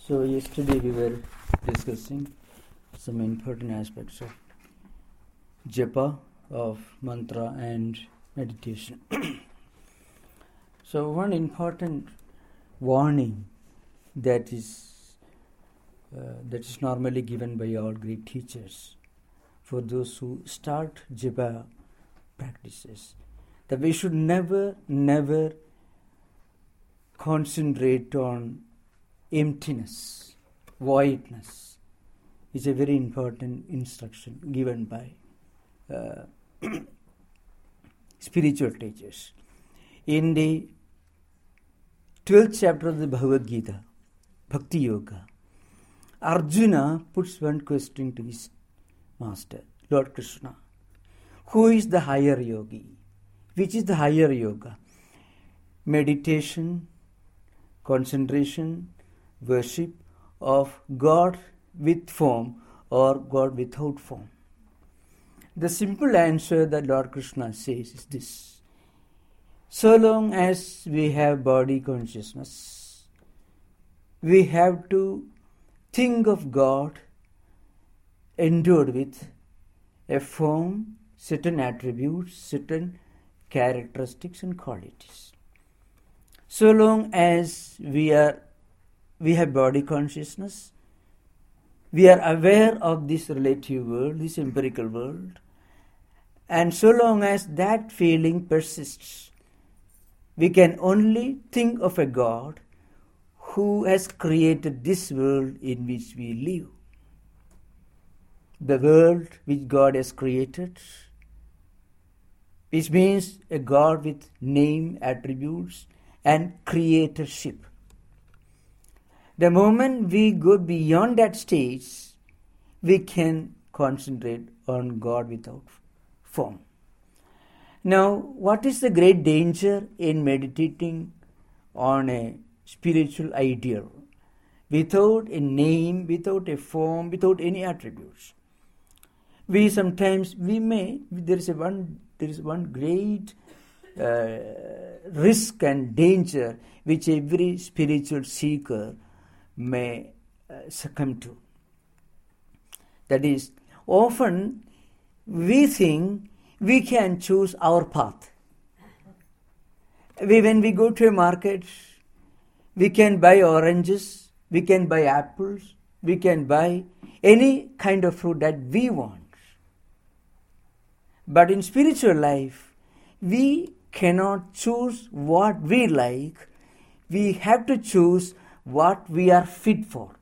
So yesterday we were discussing some important aspects of japa, of mantra and meditation. So one important warning that is normally given by all great teachers for those who start japa practices, that we should never concentrate on emptiness, voidness. Is a very important instruction given by spiritual teachers. In the 12th chapter of the Bhagavad Gita, Bhakti Yoga, Arjuna puts one question to his master, Lord Krishna. Who is the higher yogi? Which is the higher yoga? Meditation, concentration, worship of God with form or God without form? The simple answer that Lord Krishna says is this: so long as we have body consciousness, we have to think of God endowed with a form, certain attributes, certain characteristics and qualities. So long as we have body consciousness, we are aware of this relative world, this empirical world, and so long as that feeling persists, we can only think of a God who has created this world in which we live. The world which God has created, which means a God with name, attributes, and creatorship. The moment we go beyond that stage, we can concentrate on God without form. Now, what is the great danger in meditating on a spiritual ideal without a name, without a form, without any attributes? There is one great risk and danger which every spiritual seeker may succumb to. That is, often we think we can choose our path. When we go to a market, we can buy oranges, we can buy apples, we can buy any kind of fruit that we want. But in spiritual life, we cannot choose what we like. We have to choose what we are fit for.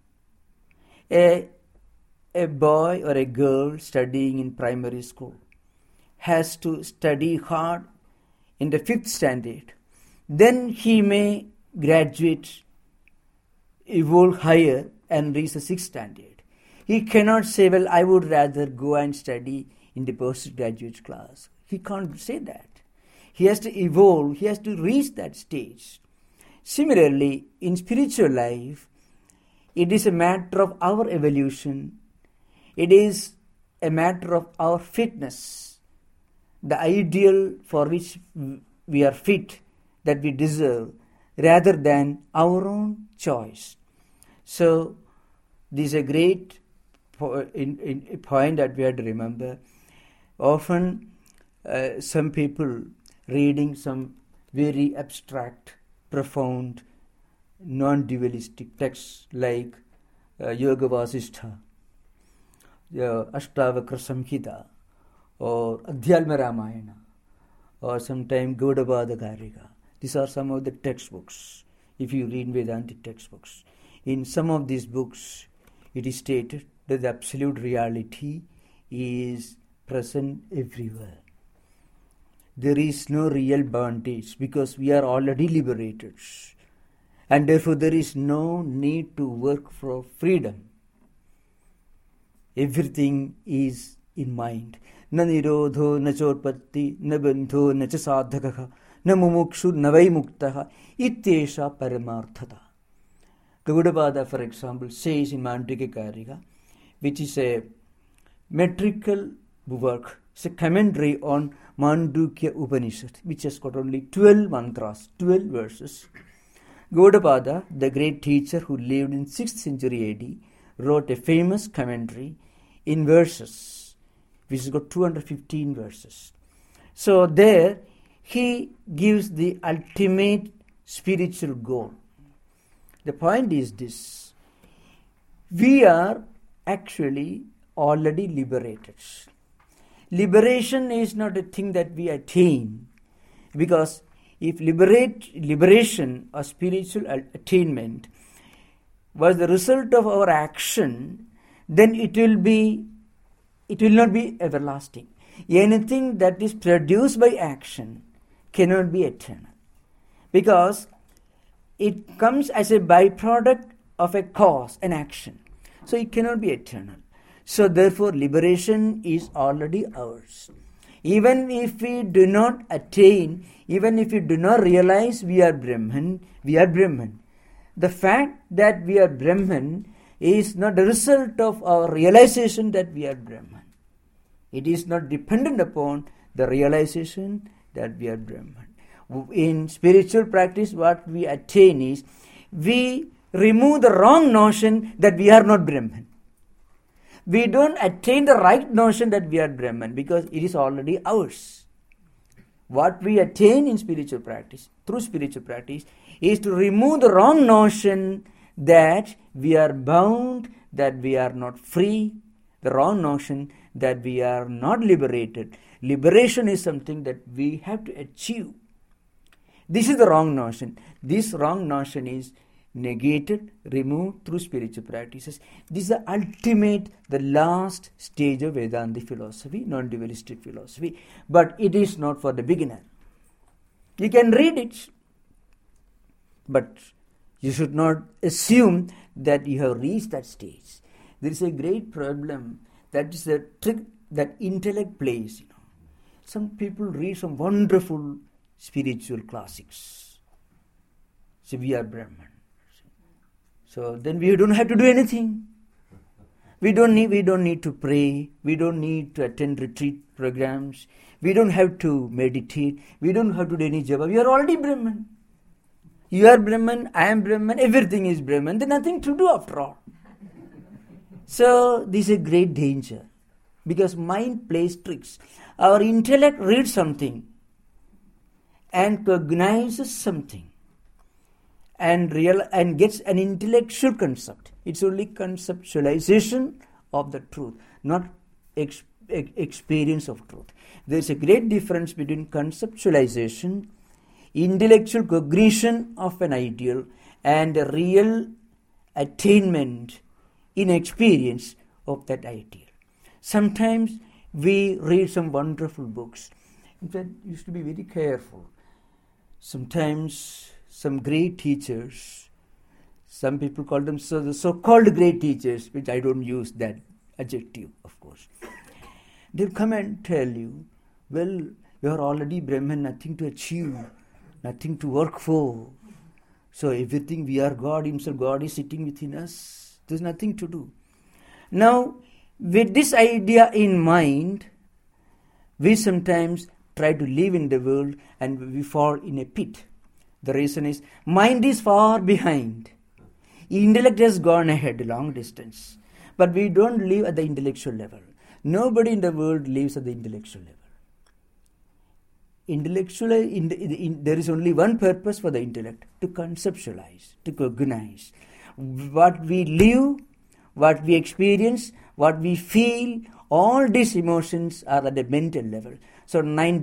A boy or a girl studying in primary school has to study hard in the 5th standard. Then he may graduate, evolve higher and reach the 6th standard. He cannot say, well, I would rather go and study in the postgraduate class. He can't say that. He has to evolve, he has to reach that stage. Similarly, in spiritual life, it is a matter of our evolution. It is a matter of our fitness, the ideal for which we are fit, that we deserve, rather than our own choice. So, this is a great point that we have to remember. Often, some people reading some very abstract, profound, non-dualistic texts like Yoga Vasishtha, Ashtavakra Samhita, or Adhyalma Ramayana, or sometimes Gaudabada Karika. These are some of the textbooks, if you read Vedantic textbooks. In some of these books, it is stated that the absolute reality is present everywhere. There is no real bondage because we are already liberated, and therefore there is no need to work for freedom. Everything is in mind. Na nirodho, na chorpatti, na bandho, na cha sadhakaha, na mumukshu, na vai muktaha, ityesha paramarthata. Gaudapada, for example, says in Mandukya Karika, which is a metrical work, it's a commentary on Mandukya Upanishad, which has got only 12 mantras, 12 verses. Gaudapada, the great teacher who lived in 6th century AD, wrote a famous commentary in verses, which has got 215 verses. So there he gives the ultimate spiritual goal. The point is this: we are actually already liberated. Liberation is not a thing that we attain, because if liberation or spiritual attainment was the result of our action, then it will not be everlasting. Anything that is produced by action cannot be eternal, because it comes as a byproduct of a cause, an action. So it cannot be eternal. So therefore liberation is already ours. Even if we do not attain, even if we do not realize we are Brahman, we are Brahman. The fact that we are Brahman is not the result of our realization that we are Brahman. It is not dependent upon the realization that we are Brahman. In spiritual practice, what we attain is we remove the wrong notion that we are not Brahman. We don't attain the right notion that we are Brahman, because it is already ours. What we attain in spiritual practice, through spiritual practice, is to remove the wrong notion that we are bound, that we are not free, the wrong notion that we are not liberated. Liberation is something that we have to achieve. This is the wrong notion. This wrong notion is negated, removed through spiritual practices. This is the ultimate, the last stage of Vedanta philosophy, non-dualistic philosophy. But it is not for the beginner. You can read it, but you should not assume that you have reached that stage. There is a great problem. That is the trick that intellect plays. Some people read some wonderful spiritual classics. So we are Brahman. So then we don't have to do anything. We don't need to pray. We don't need to attend retreat programs. We don't have to meditate. We don't have to do any japa. We are already Brahman. You are Brahman, I am Brahman, everything is Brahman. There's nothing to do after all. So this is a great danger, because mind plays tricks. Our intellect reads something and cognizes something and gets an intellectual concept. It's only conceptualization of the truth, not experience of truth. There is a great difference between conceptualization, intellectual cognition of an ideal, and a real attainment in experience of that ideal. Sometimes we read some wonderful books. In fact, you used to be very careful. Sometimes some great teachers, some people call them the so-called great teachers, which I don't use that adjective, of course. They'll come and tell you, well, you are already Brahman, nothing to achieve, nothing to work for. So everything, we are God himself, God is sitting within us. There's nothing to do. Now, with this idea in mind, we sometimes try to live in the world and we fall in a pit. The reason is, mind is far behind. Intellect has gone ahead, long distance. But we don't live at the intellectual level. Nobody in the world lives at the intellectual level. There is only one purpose for the intellect: to conceptualize, to cognize. What we live, what we experience, what we feel, all these emotions are at the mental level. So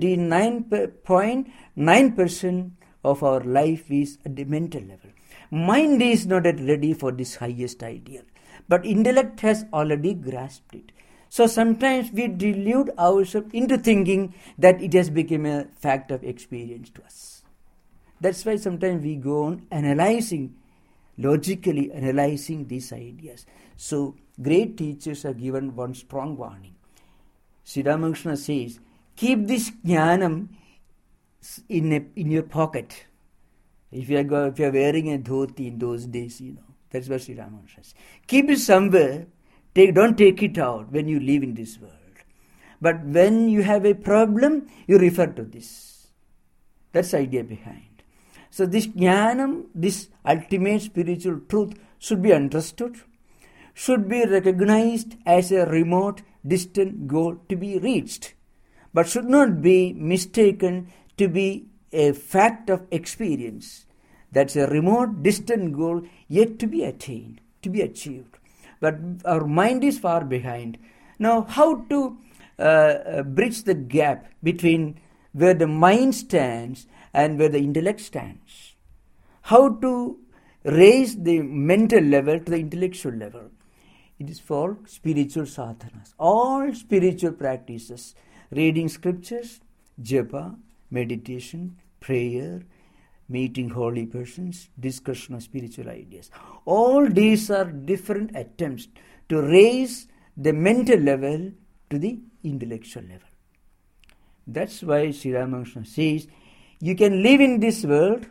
99.9% of our life is at the mental level. Mind is not yet ready for this highest ideal, but intellect has already grasped it. So sometimes we delude ourselves into thinking that it has become a fact of experience to us. That's why sometimes we go on logically analyzing these ideas. So great teachers are given one strong warning. Sri Ramakrishna says, keep this jnanam in your pocket. If you are wearing a dhoti in those days, that's what Sri Ramakrishna says. Keep it somewhere. Don't take it out when you live in this world. But when you have a problem, you refer to this. That's the idea behind. So this jnanam, this ultimate spiritual truth, should be understood, should be recognized as a remote, distant goal to be reached, but should not be mistaken to be a fact of experience. That's a remote, distant goal yet to be attained, to be achieved. But our mind is far behind. Now, how to bridge the gap between where the mind stands and where the intellect stands? How to raise the mental level to the intellectual level? It is for spiritual sadhanas. All spiritual practices, reading scriptures, japa, meditation, prayer, meeting holy persons, discussion of spiritual ideas. All these are different attempts to raise the mental level to the intellectual level. That's why Sri Ramakrishna says, you can live in this world.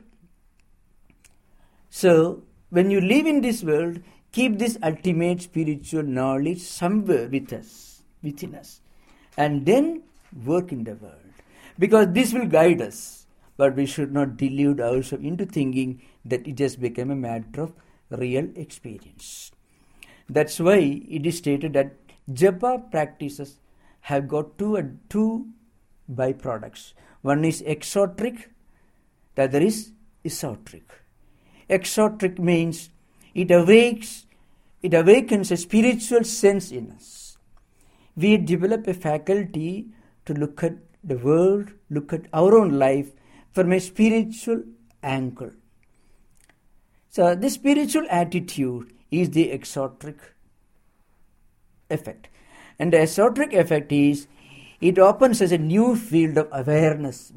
So, when you live in this world, keep this ultimate spiritual knowledge somewhere with us, within us, and then work in the world. Because this will guide us. But we should not delude ourselves into thinking that it has become a matter of real experience. That's why it is stated that japa practices have got two byproducts. One is exoteric, the other is esoteric. Exoteric means it awakens a spiritual sense in us. We develop a faculty to look at the world, look at our own life from a spiritual angle. So this spiritual attitude is the exoteric effect. And the esoteric effect is, it opens as a new field of awareness.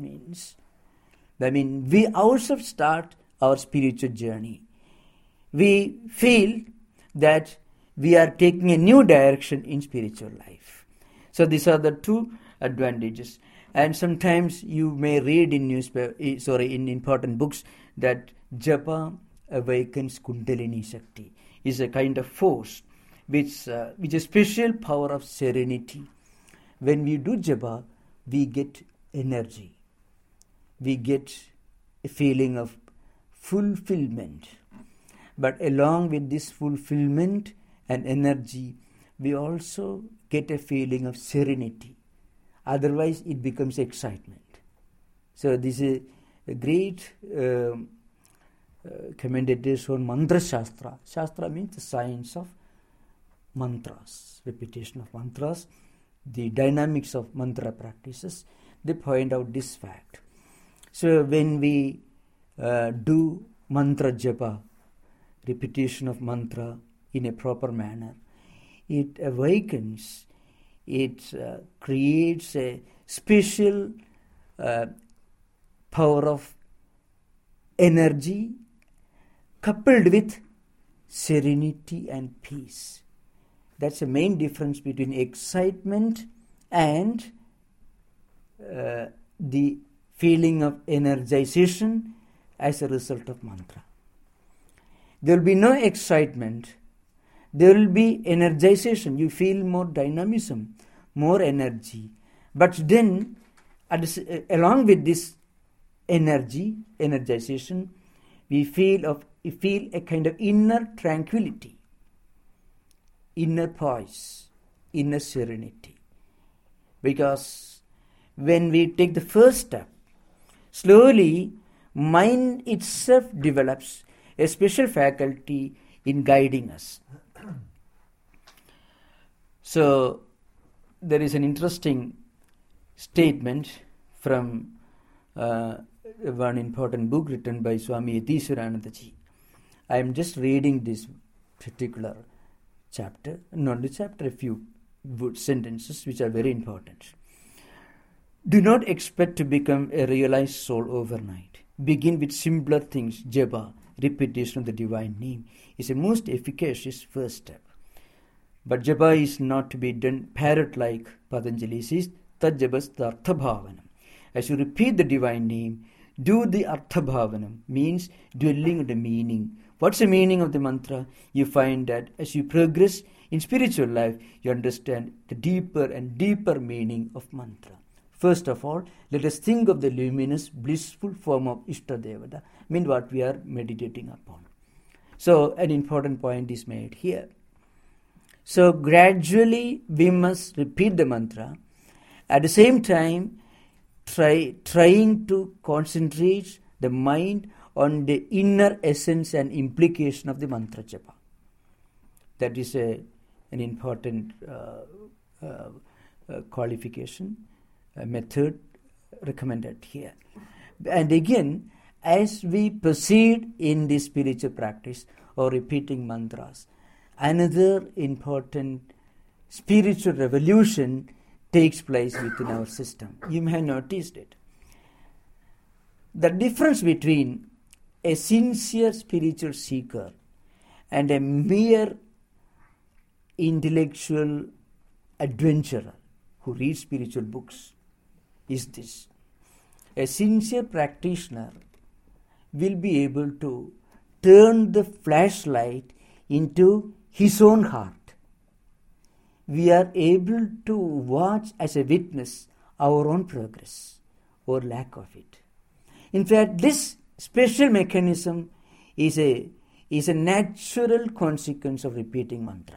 We ourselves start our spiritual journey. We feel that we are taking a new direction in spiritual life. So these are the two advantages. And sometimes you may read in in important books that japa awakens Kundalini Shakti, is a kind of force which a special power of serenity. When we do japa, we get energy. We get a feeling of fulfillment. But along with this fulfillment and energy, we also get a feeling of serenity. Otherwise, it becomes excitement. So this is a great commentators on mantra shastra. Shastra means the science of mantras, repetition of mantras, the dynamics of mantra practices. They point out this fact. So when we do mantra japa, repetition of mantra in a proper manner, it awakens, it creates a special power of energy coupled with serenity and peace. That's the main difference between excitement and the feeling of energization as a result of mantra. There will be no excitement. There will be energization. You feel more dynamism, more energy. But then, along with this energization, we feel a kind of inner tranquility, inner poise, inner serenity. Because when we take the first step, slowly mind itself develops a special faculty in guiding us. So there is an interesting statement from one important book written by Swami Yatiswaranandaji. I am just reading this particular chapter, not the chapter, a few sentences which are very important. Do not expect to become a realized soul overnight. Begin with simpler things. Japa, repetition of the divine name, is a most efficacious first step. But japa is not to be done parrot-like. Patanjali says, tad japasta artha bhavanam. As you repeat the divine name, do the artha bhavanam, means dwelling on the meaning. What's the meaning of the mantra? You find that as you progress in spiritual life, you understand the deeper and deeper meaning of mantra. First of all, let us think of the luminous, blissful form of Ishtadevata, mean what we are meditating upon. So an important point is made here. So gradually we must repeat the mantra, at the same time trying to concentrate the mind on the inner essence and implication of the mantra japa. That is an important qualification, method recommended here. And again, as we proceed in this spiritual practice or repeating mantras, another important spiritual revolution takes place within our system. You may have noticed it. The difference between a sincere spiritual seeker and a mere intellectual adventurer who reads spiritual books is this. A sincere practitioner will be able to turn the flashlight into his own heart. We are able to watch as a witness our own progress or lack of it. In fact, this special mechanism is a natural consequence of repeating mantra.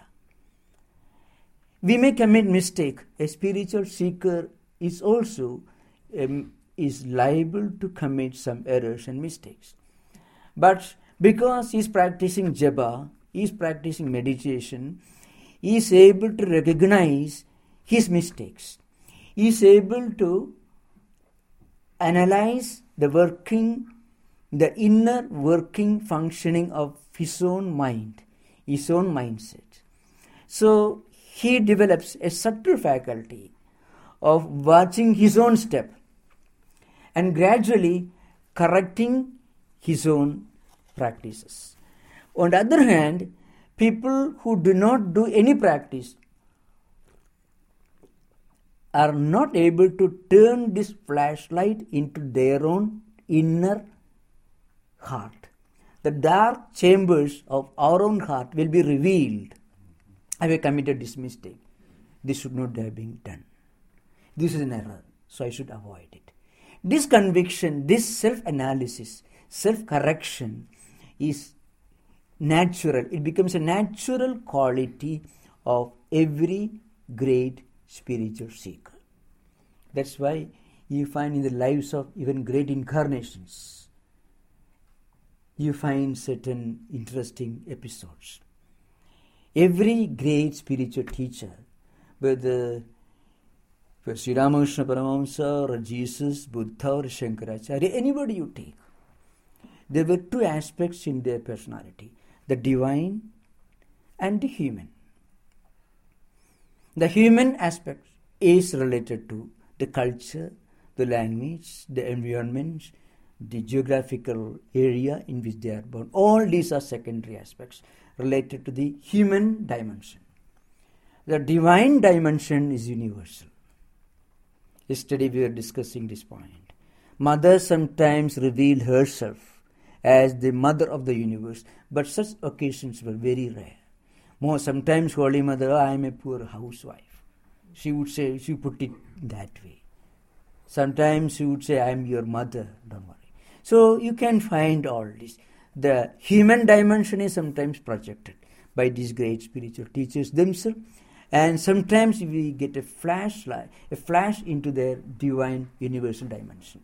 We may commit mistake. A spiritual seeker is also is liable to commit some errors and mistakes. But because he is practicing japa, he is practicing meditation, he is able to recognize his mistakes. He is able to analyze the inner working functioning of his own mind, his own mindset. So he develops a subtle faculty of watching his own step and gradually correcting his own practices. On the other hand, people who do not do any practice are not able to turn this flashlight into their own inner heart. The dark chambers of our own heart will be revealed. I have committed this mistake. This should not have been done. This is an error, so I should avoid it. This conviction, this self-analysis, self-correction is natural. It becomes a natural quality of every great spiritual seeker. That's why you find in the lives of even great incarnations, you find certain interesting episodes. Every great spiritual teacher, whether Sri Ramakrishna Paramahamsa or Jesus, Buddha or Shankaracharya, anybody you take, there were two aspects in their personality, the divine and the human. The human aspect is related to the culture, the language, the environment, the geographical area in which they are born. All these are secondary aspects related to the human dimension. The divine dimension is universal. Yesterday we were discussing this point. Mother sometimes revealed herself as the mother of the universe, but such occasions were very rare. Sometimes Holy Mother, I am a poor housewife. She would say, she put it that way. Sometimes she would say, I am your mother, don't worry. So you can find all this. The human dimension is sometimes projected by these great spiritual teachers themselves, and sometimes we get a flash into their divine universal dimension.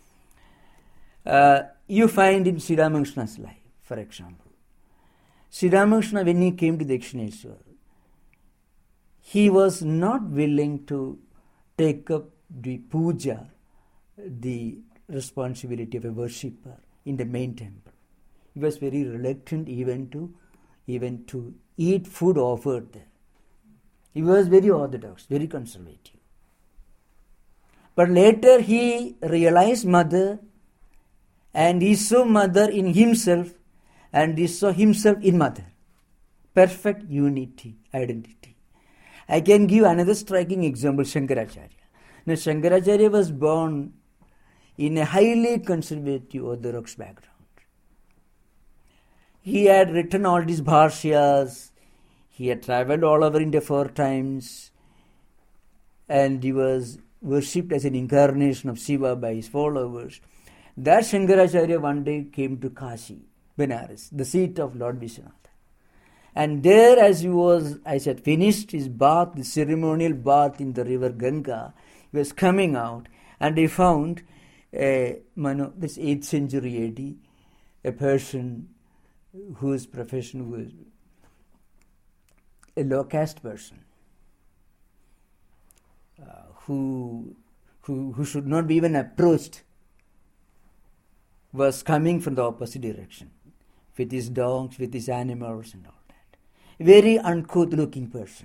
You find in Sri Ramakrishna's life, for example. Sri Ramakrishna, when he came to Dakshineswar, he was not willing to take up the puja, the responsibility of a worshipper in the main temple. He was very reluctant even to eat food offered there. He was very orthodox, very conservative. But later he realized Mother, and he saw Mother in himself, and he saw himself in Mother. Perfect unity, identity. I can give another striking example, Shankaracharya. Now, Shankaracharya was born in a highly conservative Orthodox background. He had written all these bhashyas, he had travelled all over India 4 times, and he was worshipped as an incarnation of Shiva by his followers. That Shankaracharya one day came to Kashi, Benares, the seat of Lord Vishwanath. And there, as had finished his bath, the ceremonial bath in the river Ganga, he was coming out and he found this 8th century AD, a person whose profession was a low caste person, who should not be even approached, was coming from the opposite direction with his dogs, with his animals and all that. A very uncouth looking person.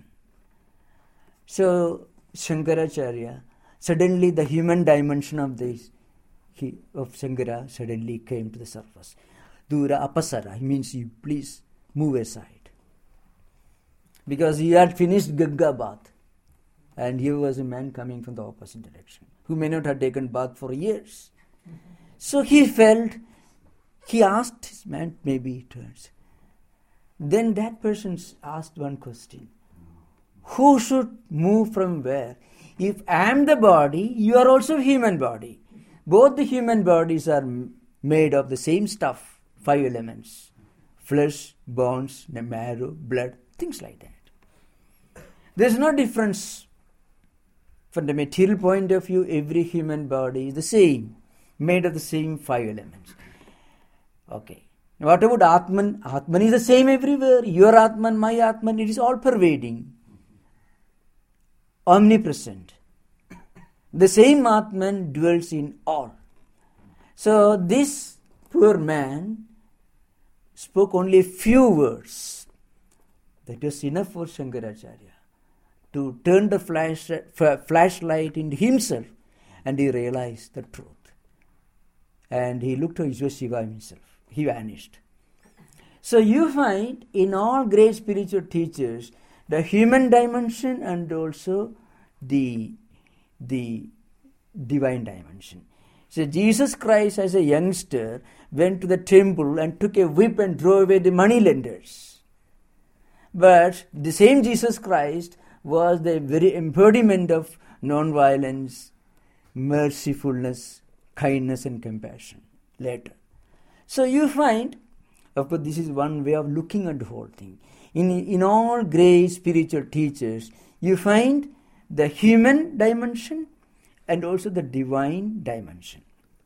So Shankaracharya, suddenly the human dimension of Shankara suddenly came to the surface. Dura apasara, means you please move aside. Because he had finished Ganga bath. And here was a man coming from the opposite direction, who may not have taken bath for years. So he asked his man, maybe he turns. Then that person asked one question. Who should move from where? If I am the body, you are also a human body. Both the human bodies are made of the same stuff, 5 elements. Flesh, bones, marrow, blood, things like that. There is no difference. From the material point of view, every human body is the same, made of the same 5 elements. Okay. What about Atman? Atman is the same everywhere. Your Atman, my Atman, it is all pervading, omnipresent. The same Atman dwells in all. So this poor man spoke only a few words. That was enough for Shankaracharya to turn the flashlight into himself, and he realized the truth. And he looked at Ishwar Shiva himself. He vanished. So you find in all great spiritual teachers the human dimension and also the divine dimension. So Jesus Christ, as a youngster, went to the temple and took a whip and drove away the moneylenders. But the same Jesus Christ was the very embodiment of non-violence, mercifulness, kindness and compassion later. So you find, of course, this is one way of looking at the whole thing. In all great spiritual teachers, you find the human dimension and also the divine dimension.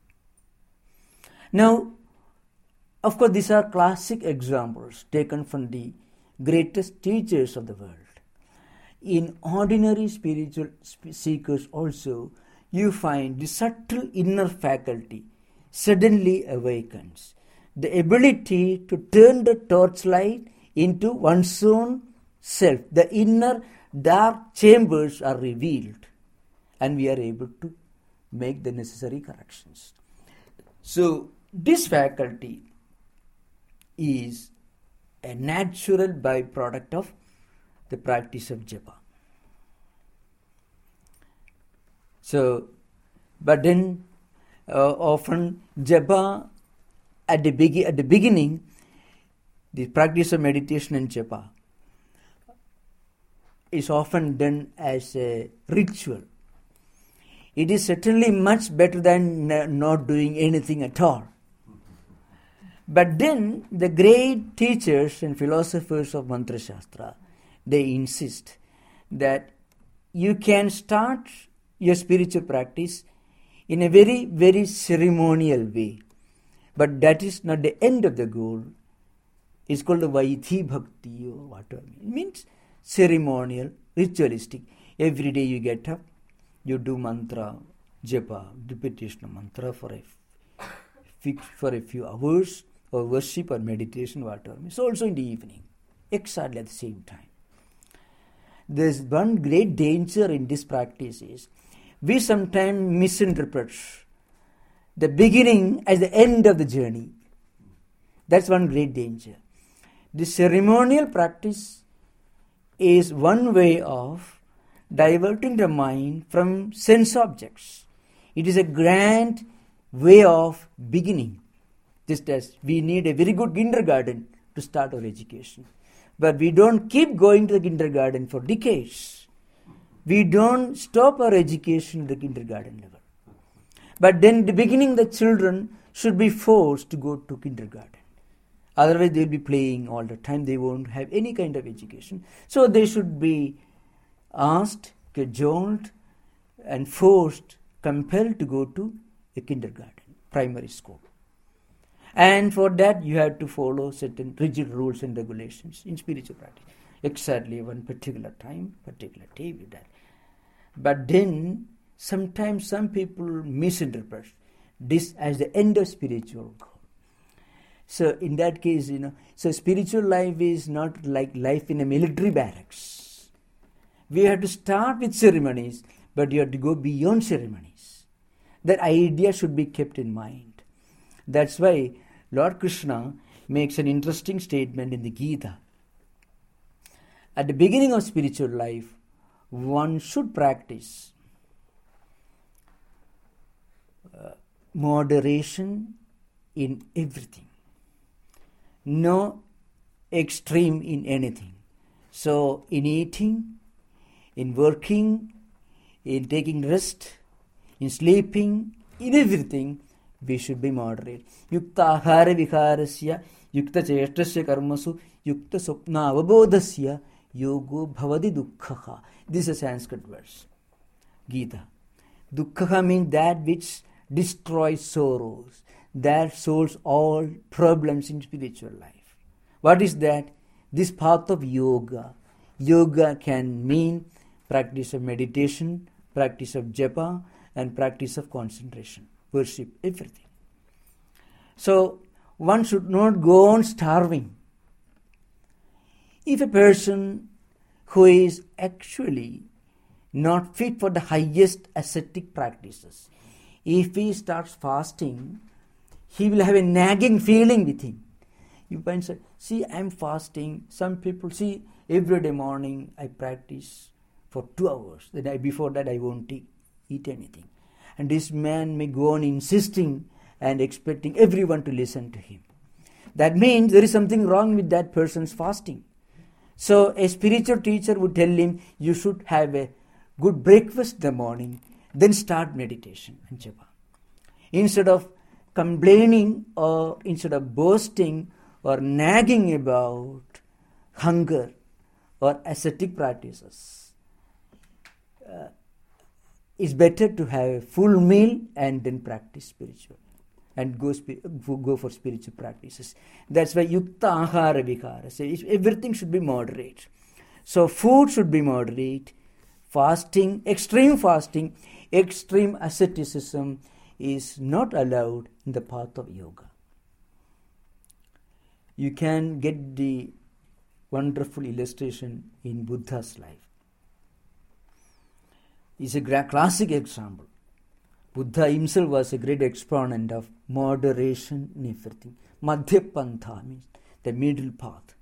Now, of course, these are classic examples taken from the greatest teachers of the world. In ordinary spiritual seekers also, you find the subtle inner faculty suddenly awakens. The ability to turn the torchlight into one's own self. The inner dark chambers are revealed, and we are able to make the necessary corrections. So this faculty is a natural byproduct of the practice of japa. So, but then often japa at the beginning, the practice of meditation and japa is often done as a ritual. It is certainly much better than not doing anything at all. But then the great teachers and philosophers of Mantra Shastra, they insist that you can start your spiritual practice in a very, very ceremonial way. But that is not the end of the goal. It's called the Vaidhi Bhakti or whatever. It means ceremonial, ritualistic. Every day you get up, you do mantra, japa, repetition of mantra for a few hours, or worship or meditation, whatever. It's also in the evening, exactly at the same time. There's one great danger in this practice is we sometimes misinterpret the beginning as the end of the journey. That's one great danger. The ceremonial practice is one way of diverting the mind from sense objects. It is a grand way of beginning. Just as we need a very good kindergarten to start our education. But we don't keep going to the kindergarten for decades. we don't stop our education at the kindergarten level. But then, in the beginning, the children should be forced to go to kindergarten. Otherwise, they'll be playing all the time. They won't have any kind of education. So they should be asked, cajoled, and forced, compelled to go to a kindergarten, primary school. And for that, you have to follow certain rigid rules and regulations in spiritual practice. Exactly one particular time, particular day with that. But then, sometimes some people misinterpret this as the end of spiritual goal. So in that case, so spiritual life is not like life in a military barracks. We have to start with ceremonies, but you have to go beyond ceremonies. That idea should be kept in mind. That's why Lord Krishna makes an interesting statement in the Gita. At the beginning of spiritual life, one should practice moderation in everything. No extreme in anything. So in eating, in working, in taking rest, in sleeping, in everything, we should be moderate. Yukta ahara viharasya, yukta cheshtasya karmasu, yukta swapna avabodhasya, yogo bhavadi dukkhaha. This is a Sanskrit verse. Gita. Dukkhaha means that which destroys sorrows, that solves all problems in spiritual life. What is that? This path of yoga. Yoga can mean practice of meditation, practice of japa, and practice of concentration, worship, everything. So, one should not go on starving. If a person who is actually not fit for the highest ascetic practices, if he starts fasting, he will have a nagging feeling with him. You might say, see, I'm fasting. Some people, see, every day morning I practice for 2 hours. The day before that I won't eat anything. And this man may go on insisting and expecting everyone to listen to him. That means there is something wrong with that person's fasting. So a spiritual teacher would tell him, you should have a good breakfast in the morning, then start meditation and japa. Instead of complaining or instead of boasting or nagging about hunger or ascetic practices, it's better to have a full meal and then practice spiritual and go for spiritual practices. That's why yukta ahara vihara says everything should be moderate. So food should be moderate. Fasting, extreme asceticism is not allowed in the path of yoga. You can get the wonderful illustration in Buddha's life. It's a classic example. Buddha himself was a great exponent of moderation in everything. Madhyapantha means the middle path.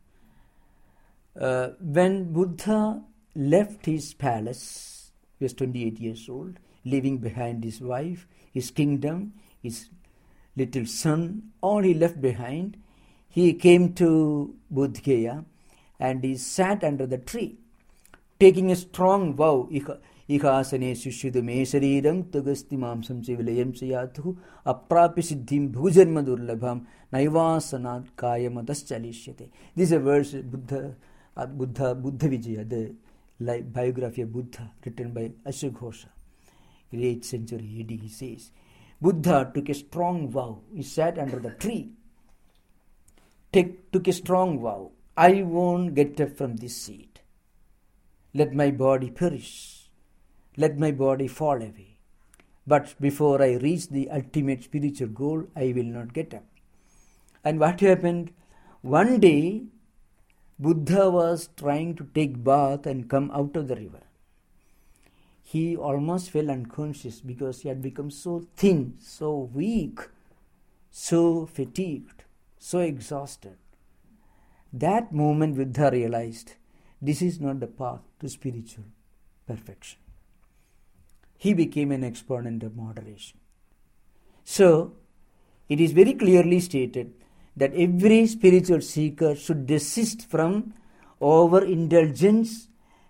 When Buddha left his palace, he was 28 years old, leaving behind his wife, his kingdom, his little son, all he left behind. He came to Bodh Gaya and he sat under the tree, taking a strong vow. Ihasane sushyudu me shariram tugasti mamsam chivilayam sayathu aprapi siddhim bhujanma durlabham naivasanat kayamatas chalishyate. This is a verse Buddha Vijaya, the biography of Buddha written by Ashwagosha. In the 8th century AD, he says, Buddha took a strong vow. He sat under the tree, took a strong vow. I won't get up from this seat. Let my body perish. Let my body fall away. But before I reach the ultimate spiritual goal, I will not get up. And what happened? One day, Buddha was trying to take bath and come out of the river. He almost fell unconscious because he had become so thin, so weak, so fatigued, so exhausted. That moment Buddha realized this is not the path to spiritual perfection. He became an exponent of moderation. So, it is very clearly stated that every spiritual seeker should desist from overindulgence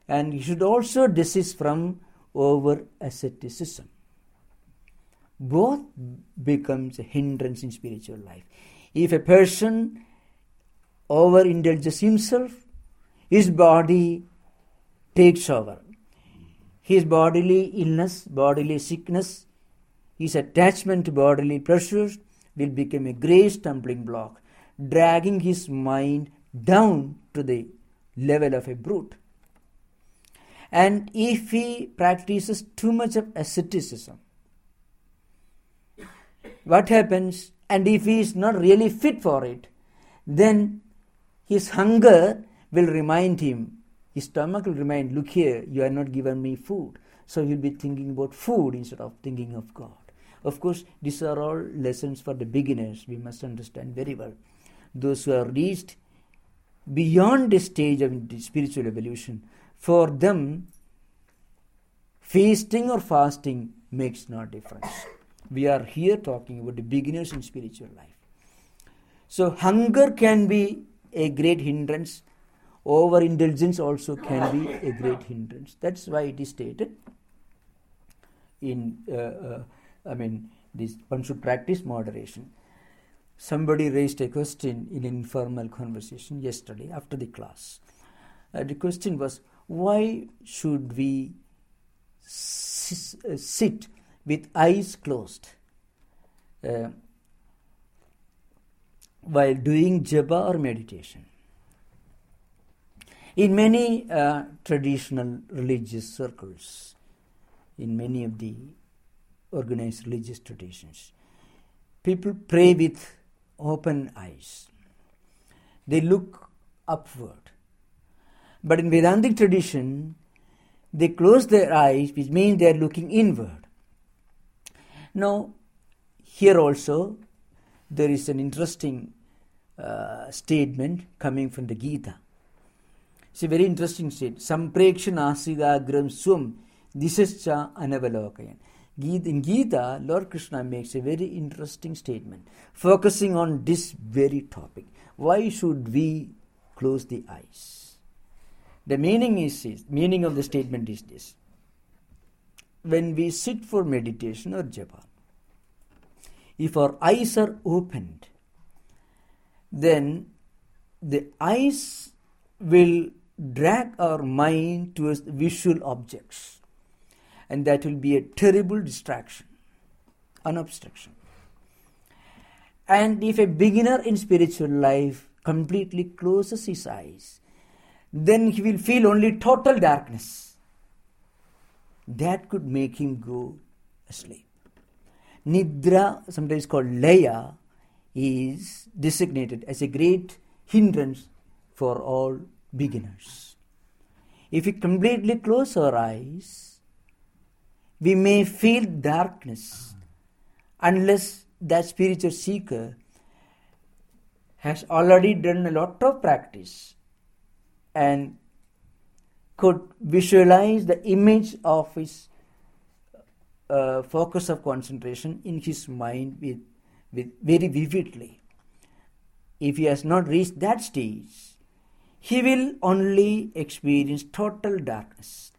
And he should also desist from over asceticism. Both becomes a hindrance in spiritual life. If a person overindulges himself, his body takes over. His bodily illness, bodily sickness, his attachment to bodily pleasures will become a great stumbling block, dragging his mind down to the level of a brute. And if he practices too much of asceticism, what happens? And if he is not really fit for it, then his hunger will remind him, his stomach will remind, look here, you are not given me food. So he'll be thinking about food instead of thinking of God. Of course, these are all lessons for the beginners. We must understand very well. Those who have reached beyond the stage of spiritual evolution, for them, feasting or fasting makes no difference. We are here talking about the beginners in spiritual life. So hunger can be a great hindrance. Overindulgence also can be a great hindrance. That's why it is stated in, this one should practice moderation. Somebody raised a question in an informal conversation yesterday after the class. The question was, why should we sit with eyes closed while doing japa or meditation? In many traditional religious circles, in many of the organized religious traditions, people pray with open eyes. They look upward. But in Vedantic tradition, they close their eyes, which means they are looking inward. Now, here also, there is an interesting statement coming from the Gita. It's a very interesting statement. Sampreksha nasigagram swam disascha anavalokayan. In Gita, Lord Krishna makes a very interesting statement, focusing on this very topic. Why should we close the eyes? The meaning of the statement is this. When we sit for meditation or japa, if our eyes are opened, then the eyes will drag our mind towards the visual objects. And that will be a terrible distraction, an obstruction. And if a beginner in spiritual life completely closes his eyes, then he will feel only total darkness. That could make him go asleep. Nidra, sometimes called laya, is designated as a great hindrance for all beginners. If we completely close our eyes, we may feel darkness unless that spiritual seeker has already done a lot of practice and could visualize the image of his focus of concentration in his mind with very vividly. If he has not reached that stage, he will only experience total darkness.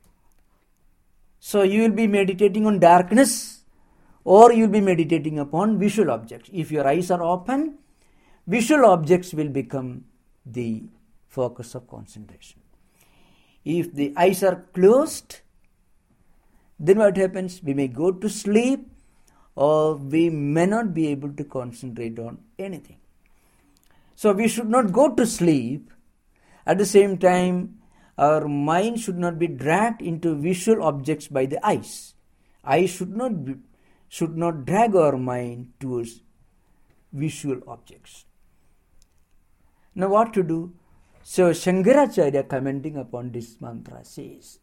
So you will be meditating on darkness, or you will be meditating upon visual objects. If your eyes are open, visual objects will become the focus of concentration. If the eyes are closed, then what happens? We may go to sleep, or we may not be able to concentrate on anything. So we should not go to sleep. At the same time, our mind should not be dragged into visual objects by the eyes. Eyes should not drag our mind towards visual objects. Now what to do? So Shankaracharya, commenting upon this mantra, says,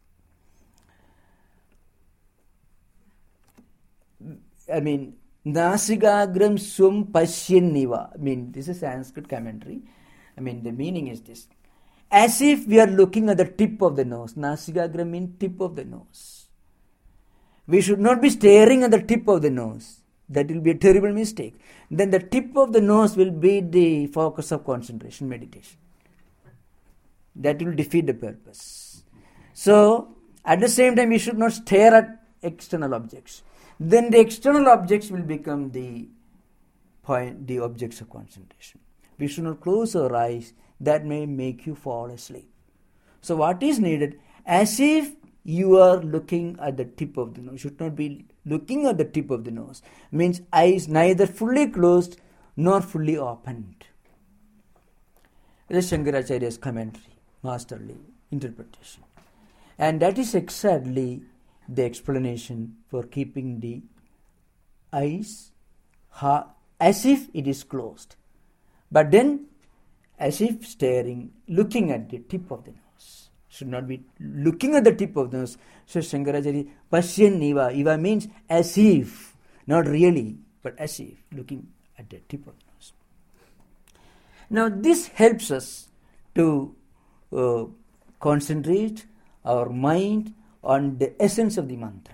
Nasigagram swam pasyanniva. This is Sanskrit commentary. The meaning is this. As if we are looking at the tip of the nose. Nasigagram means tip of the nose. We should not be staring at the tip of the nose. That will be a terrible mistake. Then the tip of the nose will be the focus of concentration, meditation. That will defeat the purpose. So, at the same time, we should not stare at external objects. Then the external objects will become the objects of concentration. We should not close our eyes. That may make you fall asleep. So what is needed? As if you are looking at the tip of the nose. You should not be looking at the tip of the nose. Means eyes neither fully closed nor fully opened. This is Shankaracharya's commentary, masterly interpretation. And that is exactly the explanation for keeping the eyes as if it is closed. But then as if staring, looking at the tip of the nose. Should not be looking at the tip of the nose. So Shankaracharya, Pashyan Iva. Iva means as if, not really, but as if, looking at the tip of the nose. Now this helps us to concentrate our mind on the essence of the mantra.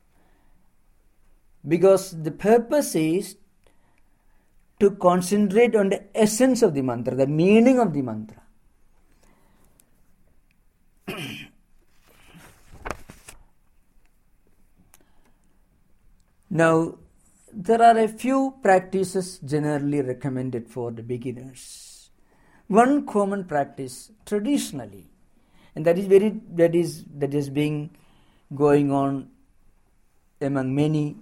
Because the purpose is to concentrate on the essence of the mantra, the meaning of the mantra. Now, there are a few practices generally recommended for the beginners. One common practice traditionally, and that is being going on among many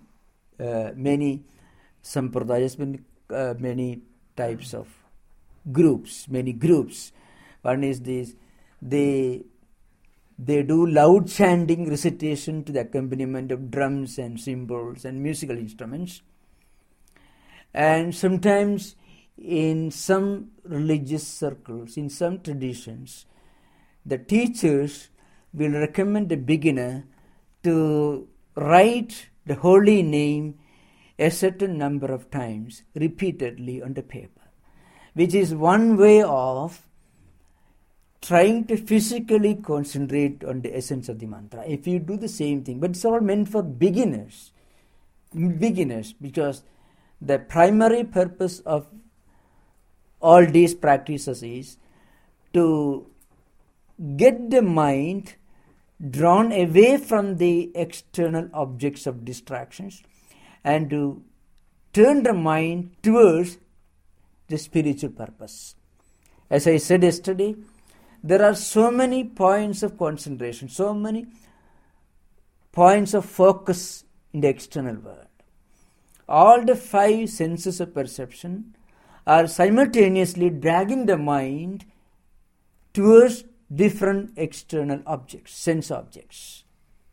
sampradayas, many types of groups, many groups. One is this: they do loud chanting recitation to the accompaniment of drums and cymbals and musical instruments. And sometimes in some religious circles, in some traditions, the teachers will recommend the beginner to write the holy name a certain number of times, repeatedly on the paper, which is one way of trying to physically concentrate on the essence of the mantra. If you do the same thing, but it's all meant for beginners, because the primary purpose of all these practices is to get the mind drawn away from the external objects of distractions and to turn the mind towards the spiritual purpose. As I said yesterday, there are so many points of concentration, so many points of focus in the external world. All the 5 senses of perception are simultaneously dragging the mind towards different external objects, sense objects.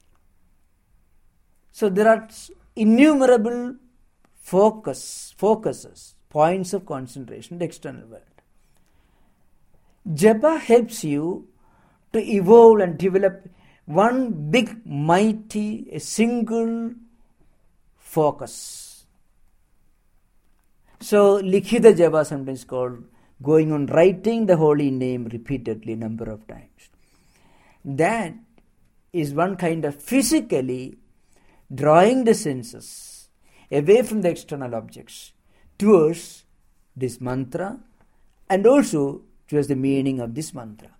So there are innumerable focuses, points of concentration in the external world. Japa helps you to evolve and develop one big, mighty, a single focus. So, Likhita Japa sometimes called going on writing the holy name repeatedly number of times. That is one kind of physically drawing the senses away from the external objects towards this mantra and also towards the meaning of this mantra.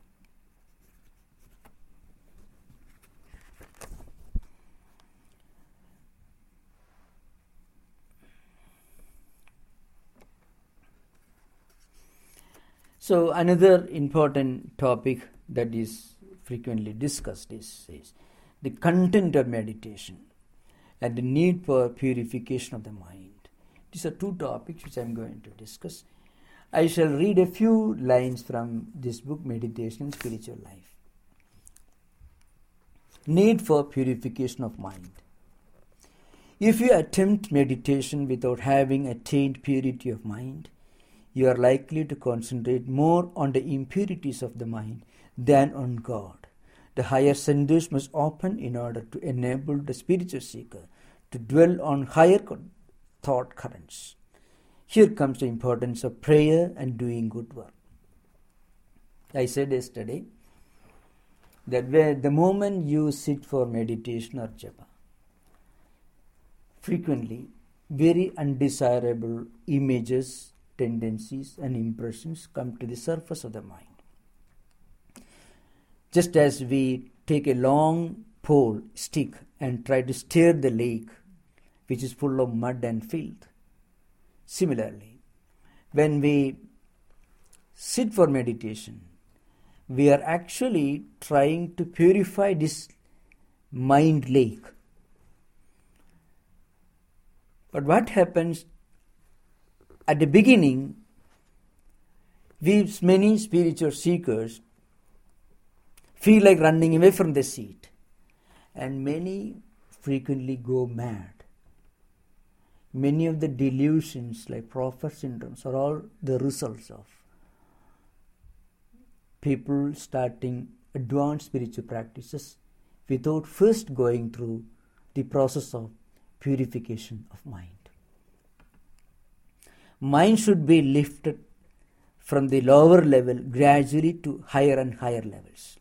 So another important topic that is frequently discussed is the content of meditation and the need for purification of the mind. These are 2 topics which I am going to discuss. I shall read a few lines from this book, Meditation and Spiritual Life. Need for purification of mind. If you attempt meditation without having attained purity of mind, you are likely to concentrate more on the impurities of the mind than on God. The higher centers must open in order to enable the spiritual seeker to dwell on higher thought currents. Here comes the importance of prayer and doing good work. I said yesterday that the moment you sit for meditation or japa, frequently very undesirable images, tendencies and impressions come to the surface of the mind. Just as we take a long pole, stick, and try to stir the lake, which is full of mud and filth. Similarly, when we sit for meditation, we are actually trying to purify this mind lake. But what happens at the beginning, many spiritual seekers feel like running away from the seat, and many frequently go mad. Many of the delusions like prophet syndromes are all the results of people starting advanced spiritual practices without first going through the process of purification of mind. Mind should be lifted from the lower level gradually to higher and higher levels.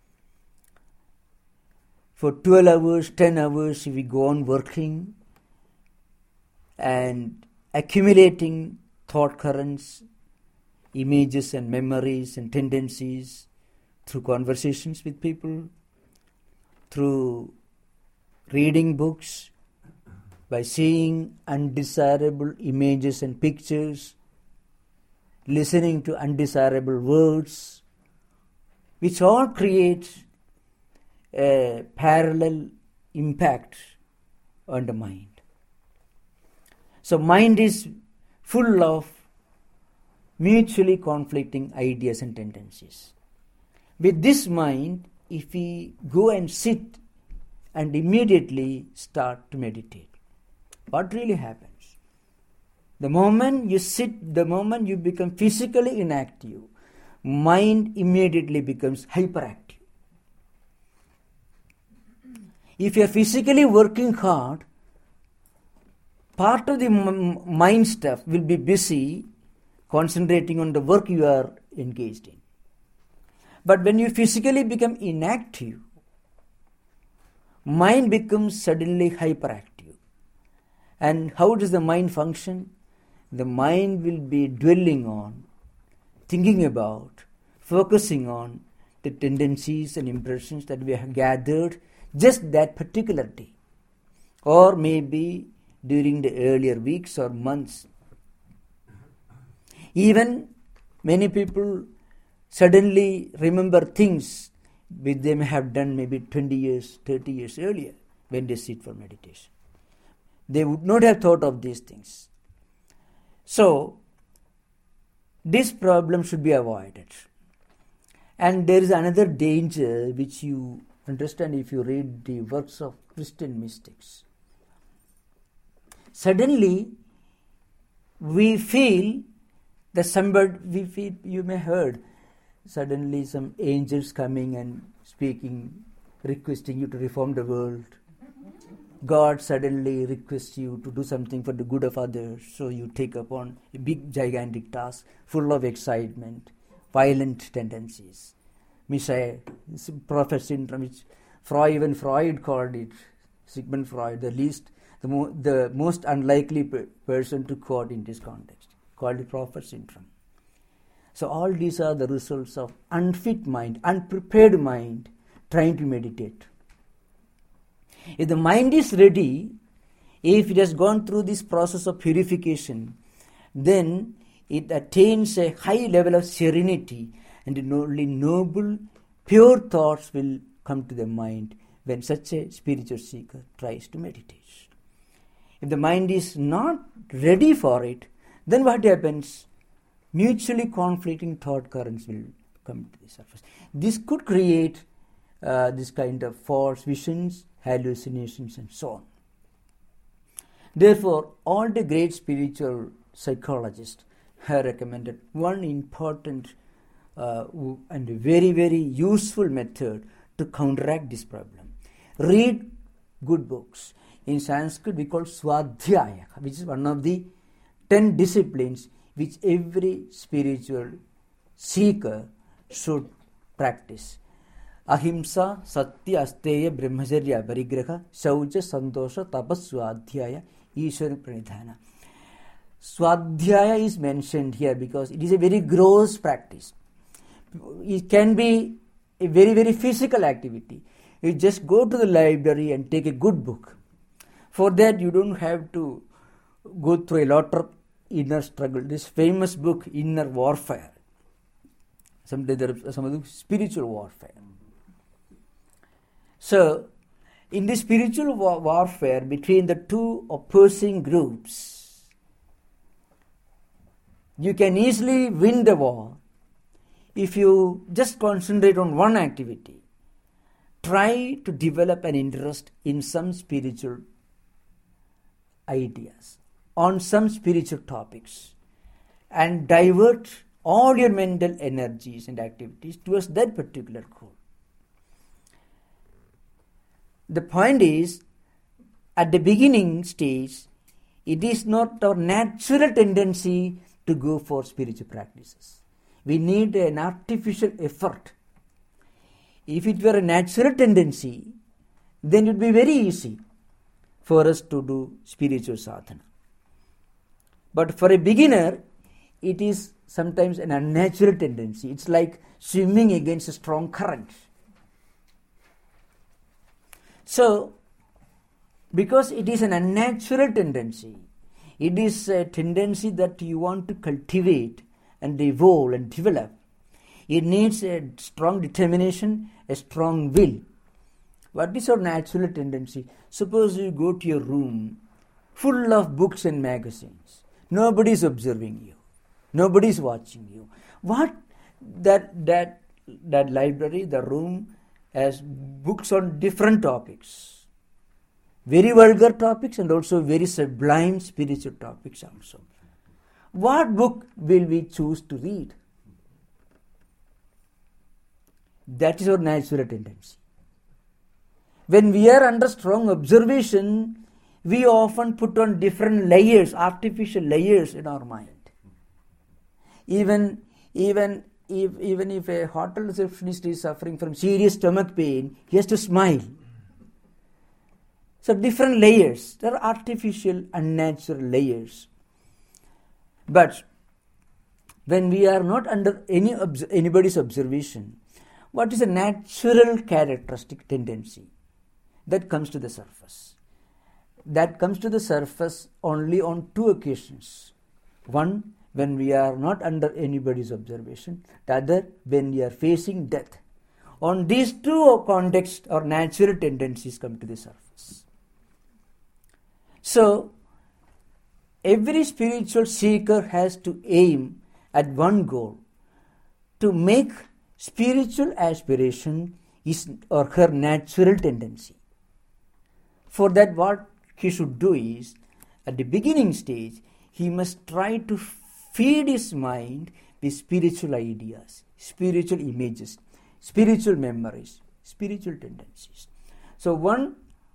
For 12 hours, 10 hours, if we go on working and accumulating thought currents, images and memories and tendencies through conversations with people, through reading books, by seeing undesirable images and pictures, listening to undesirable words, which all create a parallel impact on the mind. So mind is full of mutually conflicting ideas and tendencies. With this mind, if we go and sit and immediately start to meditate, what really happens? The moment you sit, the moment you become physically inactive, mind immediately becomes hyperactive. If you are physically working hard, part of the mind stuff will be busy concentrating on the work you are engaged in. But when you physically become inactive, mind becomes suddenly hyperactive. And how does the mind function? The mind will be dwelling on, thinking about, focusing on the tendencies and impressions that we have gathered just that particular day, or maybe during the earlier weeks or months. Even many people suddenly remember things which they may have done maybe 20 years, 30 years earlier when they sit for meditation. They would not have thought of these things. So, this problem should be avoided. And there is another danger which you understand if you read the works of Christian mystics. Suddenly, we feel that you may have heard, suddenly some angels coming and speaking, requesting you to reform the world. God suddenly requests you to do something for the good of others, so you take upon a big gigantic task full of excitement, violent tendencies. Prophet syndrome, which even Freud called it, Sigmund Freud, the most unlikely person to quote in this context, called it prophet syndrome. So all these are the results of unfit mind, unprepared mind trying to meditate. If the mind is ready, if it has gone through this process of purification, then it attains a high level of serenity, and only noble, pure thoughts will come to the mind when such a spiritual seeker tries to meditate. If the mind is not ready for it, then what happens? Mutually conflicting thought currents will come to the surface. This could create this kind of false visions, hallucinations, and so on. Therefore, all the great spiritual psychologists have recommended one important and very, very useful method to counteract this problem. Read good books. In Sanskrit, we call Swadhyaya, which is one of the 10 disciplines which every spiritual seeker should practice. Ahimsa, Satya, Asteya, Brahmacharya, Parigraha, Shaucha, Santosha, Tapas, Swadhyaya, Ishvara Pranidhana. Swadhyaya is mentioned here because it is a very gross practice. It can be a very, very physical activity. You just go to the library and take a good book. For that, you don't have to go through a lot of inner struggle. This famous book, Inner Warfare. Sometimes there is some of the spiritual warfare. So, in this spiritual warfare between the two opposing groups, you can easily win the war if you just concentrate on one activity. Try to develop an interest in some spiritual ideas, on some spiritual topics, and divert all your mental energies and activities towards that particular goal. The point is, at the beginning stage, it is not our natural tendency to go for spiritual practices. We need an artificial effort. If it were a natural tendency, then it would be very easy for us to do spiritual sadhana. But for a beginner, it is sometimes an unnatural tendency. It's like swimming against a strong current. So, because it is an unnatural tendency, it is a tendency that you want to cultivate and evolve and develop. It needs a strong determination, a strong will. What is your natural tendency? Suppose you go to your room full of books and magazines. Nobody is observing you. Nobody is watching you. What that library, the room, has books on different topics. Very vulgar topics and also very sublime spiritual topics also. What book will we choose to read? That is our natural tendency. When we are under strong observation, we often put on different layers, artificial layers in our mind. Even if a hotel receptionist is suffering from serious stomach pain, he has to smile. So different layers. There are artificial, unnatural layers. But when we are not under anybody's observation, what is a natural characteristic tendency? That comes to the surface. That comes to the surface only on two occasions. One, when we are not under anybody's observation. The other, when we are facing death. On these two contexts, our natural tendencies come to the surface. So, every spiritual seeker has to aim at one goal, to make spiritual aspiration his or her natural tendency. For that, what he should do is, at the beginning stage, he must try to feed his mind with spiritual ideas, spiritual images, spiritual memories, spiritual tendencies. So one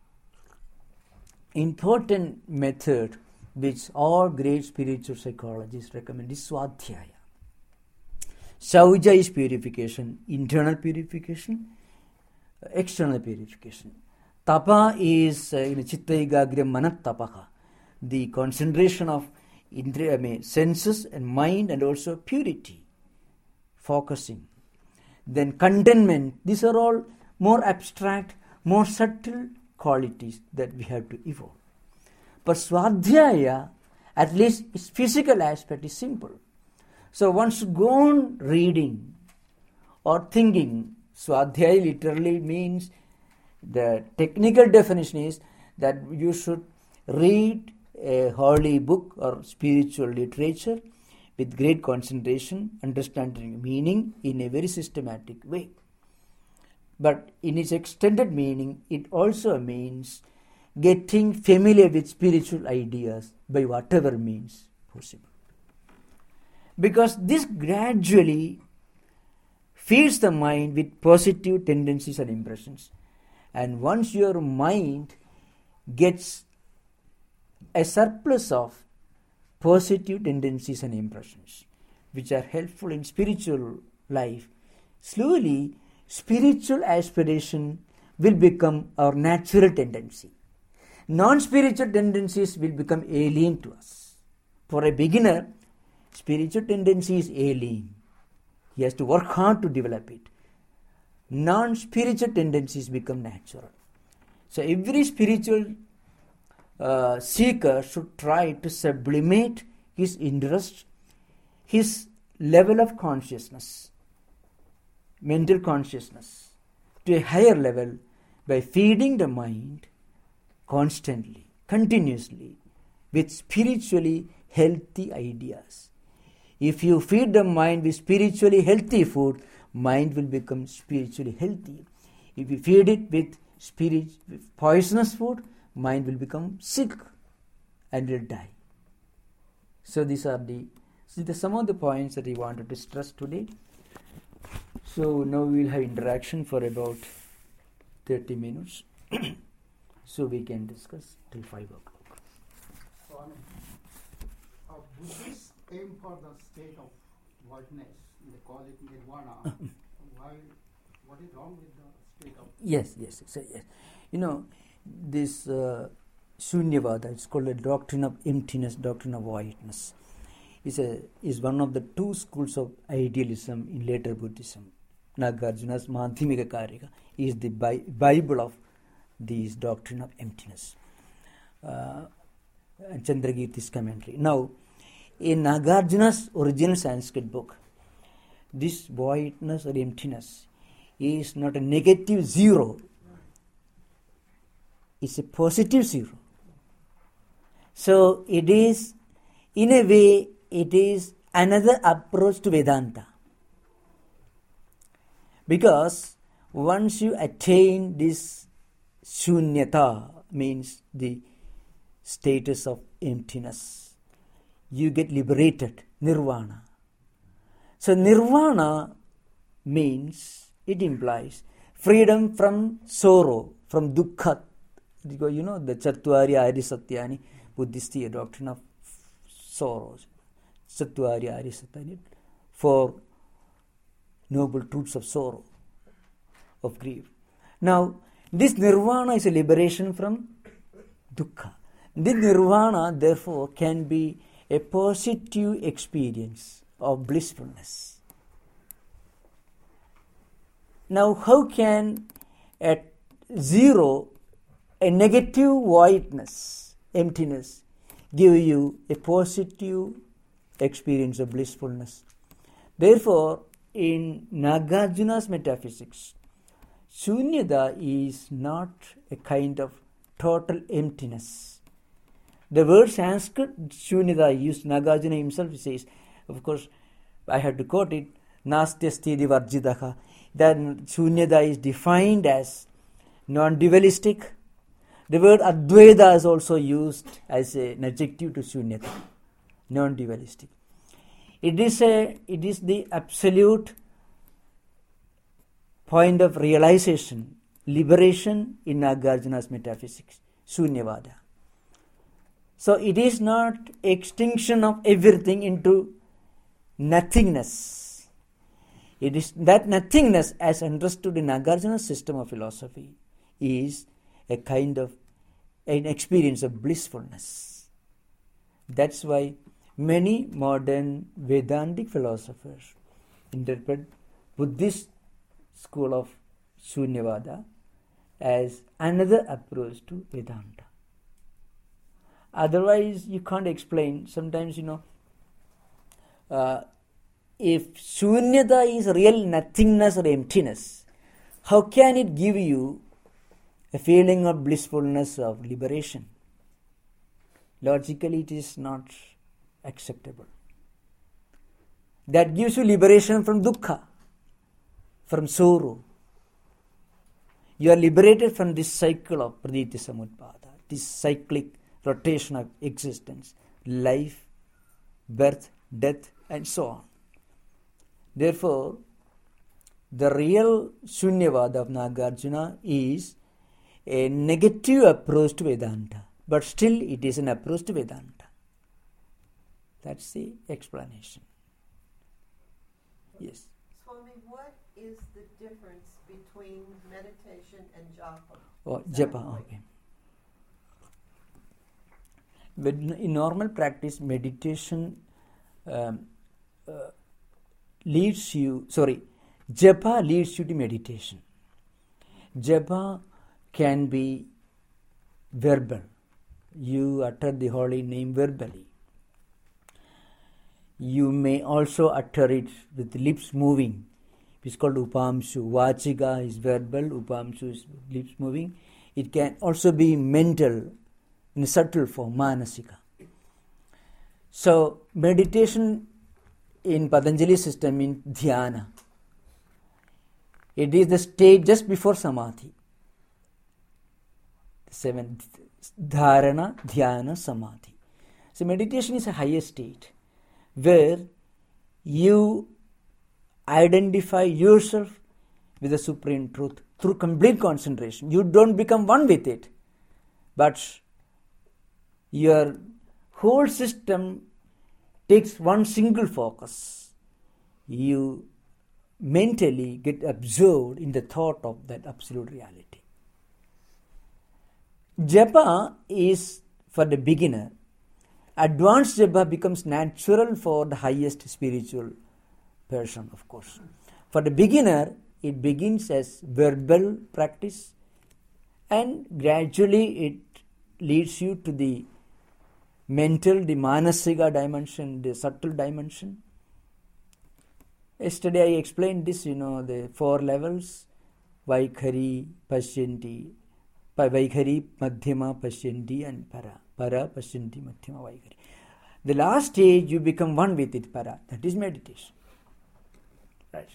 important method which all great spiritual psychologists recommend is Swadhyaya. Sauja is purification, internal purification, external purification. Tapa is Chitta Ekagrya Manat Tapaha, the concentration of senses and mind, and also purity, focusing. Then contentment. These are all more abstract, more subtle qualities that we have to evolve. But Swadhyaya, at least its physical aspect, is simple. So once go on reading or thinking, Swadhyaya literally means, the technical definition is that you should read a holy book or spiritual literature with great concentration, understanding meaning in a very systematic way. But in its extended meaning, it also means getting familiar with spiritual ideas by whatever means possible. Because this gradually feeds the mind with positive tendencies and impressions. And once your mind gets a surplus of positive tendencies and impressions, which are helpful in spiritual life, slowly spiritual aspiration will become our natural tendency. Non-spiritual tendencies will become alien to us. For a beginner, spiritual tendency is alien. He has to work hard to develop it. non-spiritual tendencies become natural. So every spiritual seeker should try to sublimate his interest, his level of consciousness, mental consciousness, to a higher level by feeding the mind constantly, continuously, with spiritually healthy ideas. If you feed the mind with spiritually healthy food, mind will become spiritually healthy. If you feed it with poisonous food, mind will become sick and will die. So these are some of the points that I wanted to stress today. So now we will have interaction for about 30 minutes. So we can discuss till 5 o'clock. So Buddhists aim for the state of whiteness. They call it nirvana. What is wrong with the state of? Yes. This Shunyavada, it's called a doctrine of emptiness, doctrine of voidness, is one of the two schools of idealism in later Buddhism. Nagarjuna's Madhyamika Karika is the Bible of this doctrine of emptiness. Chandragirti's commentary. Now, in Nagarjuna's original Sanskrit book, this voidness or emptiness is not a negative zero, it's a positive zero. So it is, in a way, it is another approach to Vedanta. Because once you attain this shunyata, means the status of emptiness, you get liberated, nirvana. So nirvana means, it implies freedom from sorrow, from dukkha. You know the Chatvari Arisatyani, Buddhist doctrine of sorrows. Chatvari Arisatyani, 4 noble truths of sorrow, of grief. Now, this nirvana is a liberation from dukkha. This nirvana, therefore, can be a positive experience of blissfulness. Now, how can at zero, a negative voidness, emptiness, give you a positive experience of blissfulness? Therefore, in Nagarjuna's metaphysics, Shunyata is not a kind of total emptiness. The word Sanskrit Shunyata used, Nagarjuna himself says, of course, I had to quote it, Nastyasti Varjitaha. That Shunyata is defined as non-dualistic. The word Advaita is also used as an adjective to Shunyata, non-dualistic. It is the absolute point of realization, liberation in Nagarjuna's metaphysics, Shunyavada. So it is not extinction of everything into nothingness. It is that nothingness, as understood in Nagarjuna's system of philosophy, is a kind of an experience of blissfulness. That's why many modern Vedantic philosophers interpret Buddhist school of Shunyavada as another approach to Vedanta. Otherwise, you can't explain. Sometimes, if Shunyata is real nothingness or emptiness, how can it give you a feeling of blissfulness, of liberation? Logically, it is not acceptable. That gives you liberation from dukkha, from sorrow. You are liberated from this cycle of praditi samutpada, this cyclic rotation of existence, life, birth, death, and so on. Therefore, the real Shunyavada of Nagarjuna is a negative approach to Vedanta, but still it is an approach to Vedanta. That's the explanation. Yes. Swami, what is the difference between meditation and japa? Oh, japa, okay. But in normal practice, meditation Japa leads you to meditation. Japa can be verbal. You utter the holy name verbally. You may also utter it with lips moving. It's called upamshu. Vachika is verbal, upamshu is lips moving. It can also be mental in a subtle form, manasika. So, meditation in Patanjali system in dhyana. It is the stage just before samadhi. 7. Dharana, dhyana, samadhi. So, meditation is a higher state where you identify yourself with the supreme truth through complete concentration. You don't become one with it, but your whole system takes one single focus. You mentally get absorbed in the thought of that absolute reality. Japa is for the beginner. Advanced japa becomes natural for the highest spiritual person, of course. For the beginner, it begins as verbal practice and gradually it leads you to the mental, the manasika dimension, the subtle dimension. Yesterday I explained this, the 4 levels: Vaikhari, Pashyanti, Vaikhari, Madhyama, Pashyanti and Para. Para, Pashyanti, Madhyama, Vaikhari. The last stage you become one with it, Para. That is meditation. Right.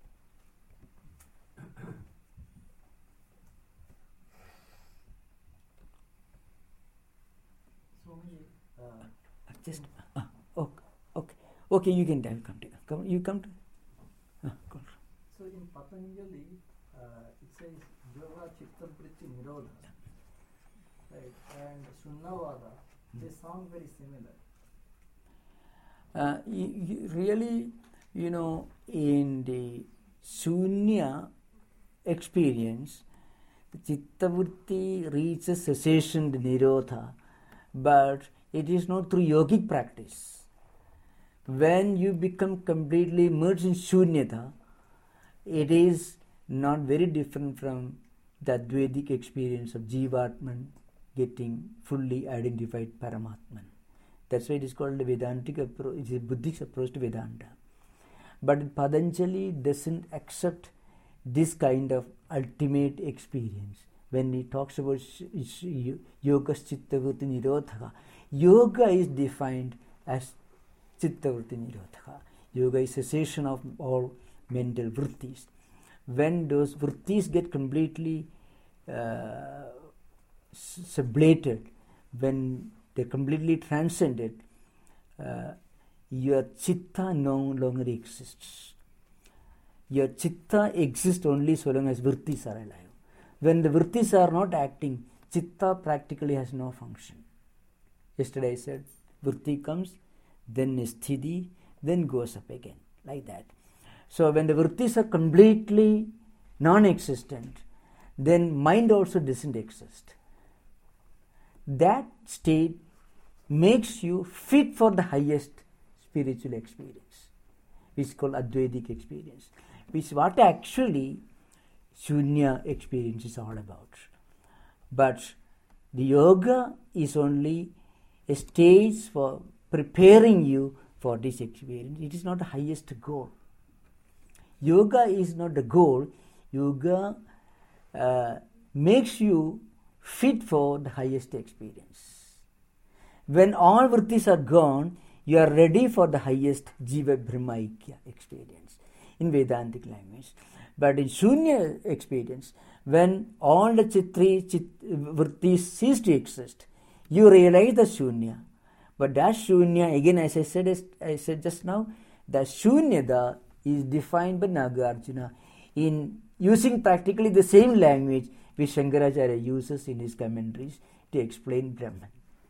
Just okay. You can come to. You come to. Go. So in Patanjali, it says yoga, chitta, vritti, nirodha, right? And Shunyavada, they sound very similar. Really, in the Shunya experience, the chitta vritti reaches cessation, the nirodha, but it is not through yogic practice. When you become completely immersed in Shunyata, it is not very different from the Advaitic experience of Jivatman getting fully identified Paramatman. That's why it is called the Vedantic approach. It is a Buddhist approach to Vedanta. But Patanjali doesn't accept this kind of ultimate experience. When he talks about yoga chitta vritti nirodha, yoga is defined as chitta vritti nirodha. Yoga is cessation of all mental vrittis. When those vrittis get completely sublated, when they completely transcended, your chitta no longer exists. Your chitta exists only so long as vrittis are alive. When the vrittis are not acting, chitta practically has no function. Yesterday I said, vritti comes, then sthiti, then goes up again, like that. So when the vrittis are completely non-existent, then mind also doesn't exist. That state makes you fit for the highest spiritual experience, which is called Advaitic experience, which is what actually Shunya experience is all about. But the yoga is only a stage for preparing you for this experience. It is not the highest goal. Yoga is not the goal. Yoga makes you fit for the highest experience. When all vrittis are gone, you are ready for the highest Jiva Brahmaikya experience in Vedantic language. But in Shunya experience, when all the vrittis cease to exist, you realize the Shunya. But that Shunya, again as I said just now, the Shunyata is defined by Nagarjuna in using practically the same language which Shankaracharya uses in his commentaries to explain Brahman.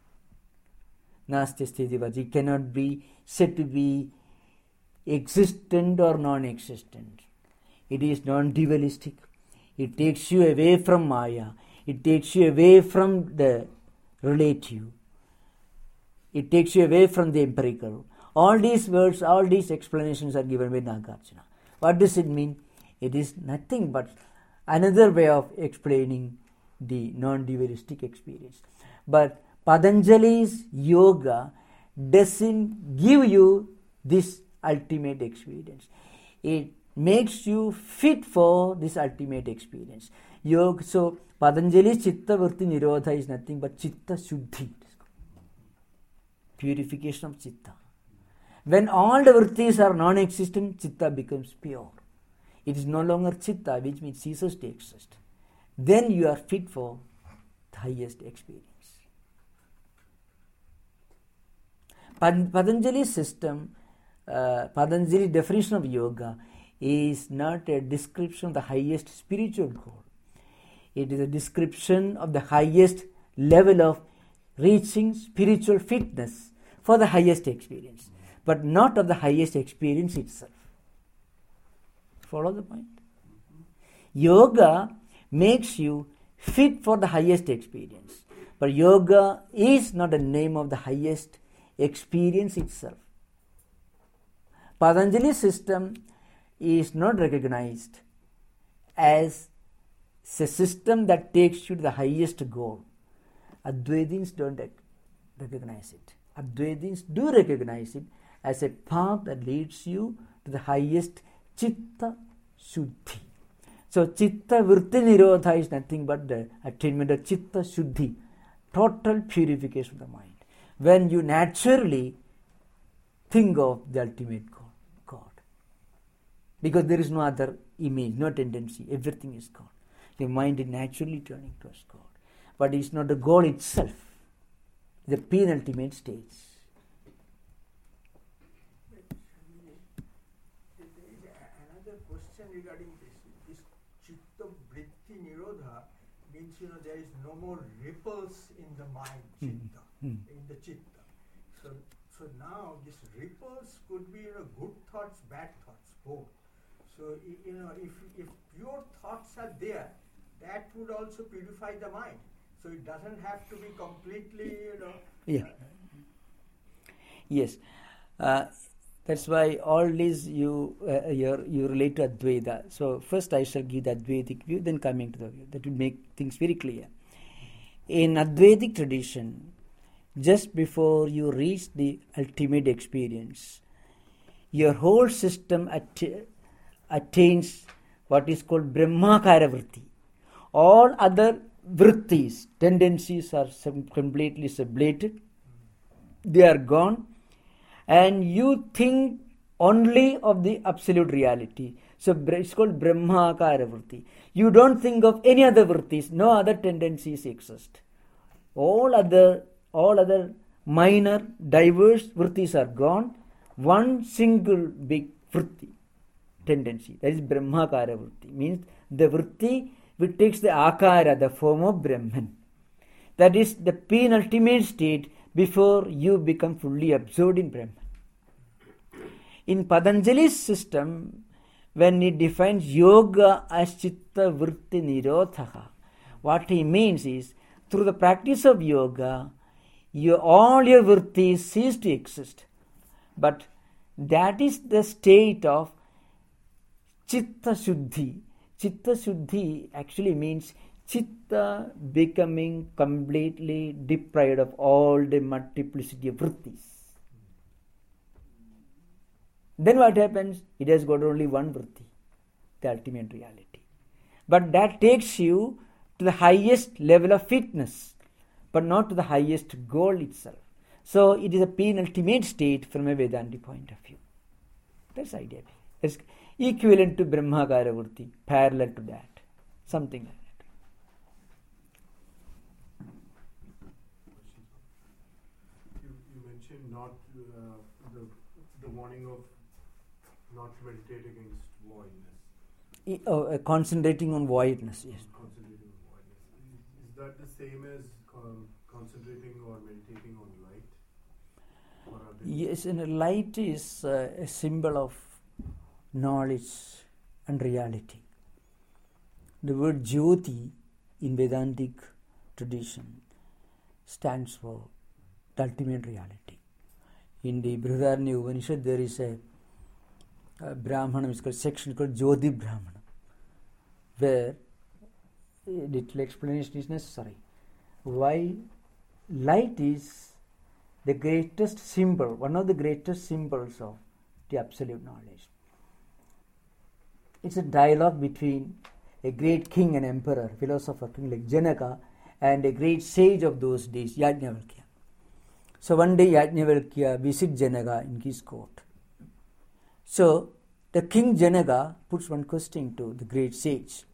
Nasti sthiti vati. It cannot be said to be existent or non-existent. It is non-dualistic. It takes you away from Maya. It takes you away from the relative. It takes you away from the empirical. All these words, all these explanations are given by Nagarjuna. What does it mean? It is nothing but another way of explaining the non-dualistic experience. But Patanjali's yoga doesn't give you this ultimate experience. It makes you fit for this ultimate experience. Yoga, so Patanjali's Chitta Vritti Nirodha is nothing but Chitta Shuddhi, purification of Chitta. When all the vrittis are non-existent, Chitta becomes pure. It is no longer Chitta, which means ceases to exist. Then you are fit for the highest experience. Patanjali's system, Patanjali's definition of yoga is not a description of the highest spiritual goal. It is a description of the highest level of reaching spiritual fitness for the highest experience, but not of the highest experience itself. Follow the point? Yoga makes you fit for the highest experience, but yoga is not the name of the highest experience itself. Patanjali's system is not recognized as a system that takes you to the highest goal. Advaitins don't recognize it. Advaitins do recognize it as a path that leads you to the highest Chitta Shuddhi. So Chitta Vritti Nirodha is nothing but the attainment of Chitta Shuddhi, total purification of the mind. When you naturally think of the ultimate goal, God. Because there is no other image, no tendency, everything is God. Your mind is naturally turning towards God. But it's not the goal itself, the penultimate stage. Another question regarding this Chitta Vritti Nirodha means, there is no more ripples in the mind, Chitta, in the Chitta. So now these ripples could be, good thoughts, bad thoughts, both. So, if pure thoughts are there, that would also purify the mind. So it doesn't have to be completely, Yeah. Yes. That's why all these you relate to Advaita. So first I shall give the Advaitic view, then coming to the view. That will make things very clear. In Advaitic tradition, just before you reach the ultimate experience, your whole system attains what is called Brahmakara Vritti. All other vrittis, tendencies are completely sublated. They are gone. And you think only of the absolute reality. So it's called Brahmakara Vritti. You don't think of any other vrittis. No other tendencies exist. All other minor, diverse vrittis are gone. One single big vritti, tendency, that is Brahmakara Vritti, means the vritti which takes the akara, the form of Brahman. That is the penultimate state before you become fully absorbed in Brahman. In Patanjali's system, when he defines yoga as Chitta Vritti Nirodha, what he means is, through the practice of yoga, all your vrittis cease to exist. But that is the state of Chitta Shuddhi. Chitta Shuddhi actually means Chitta becoming completely deprived of all the multiplicity of vrittis. Then what happens? It has got only one vritti, the ultimate reality. But that takes you to the highest level of fitness, but not to the highest goal itself. So it is a penultimate state from a Vedantic point of view. That's the idea. It's equivalent to Brahmakara Vritti, parallel to that. Something like that. You mentioned not the warning of not to meditate against voidness. Concentrating on voidness, yes. Concentrating on voidness. Is that the same as concentrating or meditating on light? Or are they Yes, and light is a symbol of knowledge and reality. The word Jyoti in Vedantic tradition stands for the ultimate reality. In the Brihadaranyaka Upanishad, there is a Brahmana, it's called section called Jyoti Brahmana. where a little explanation is necessary. Why light is the greatest symbol, one of the greatest symbols of the absolute knowledge. It's a dialogue between a great king and emperor, philosopher king like Janaka, and a great sage of those days, Yajnavalkya. So one day Yajnavalkya visits Janaka in his court. So the king Janaka puts one question to the great sage.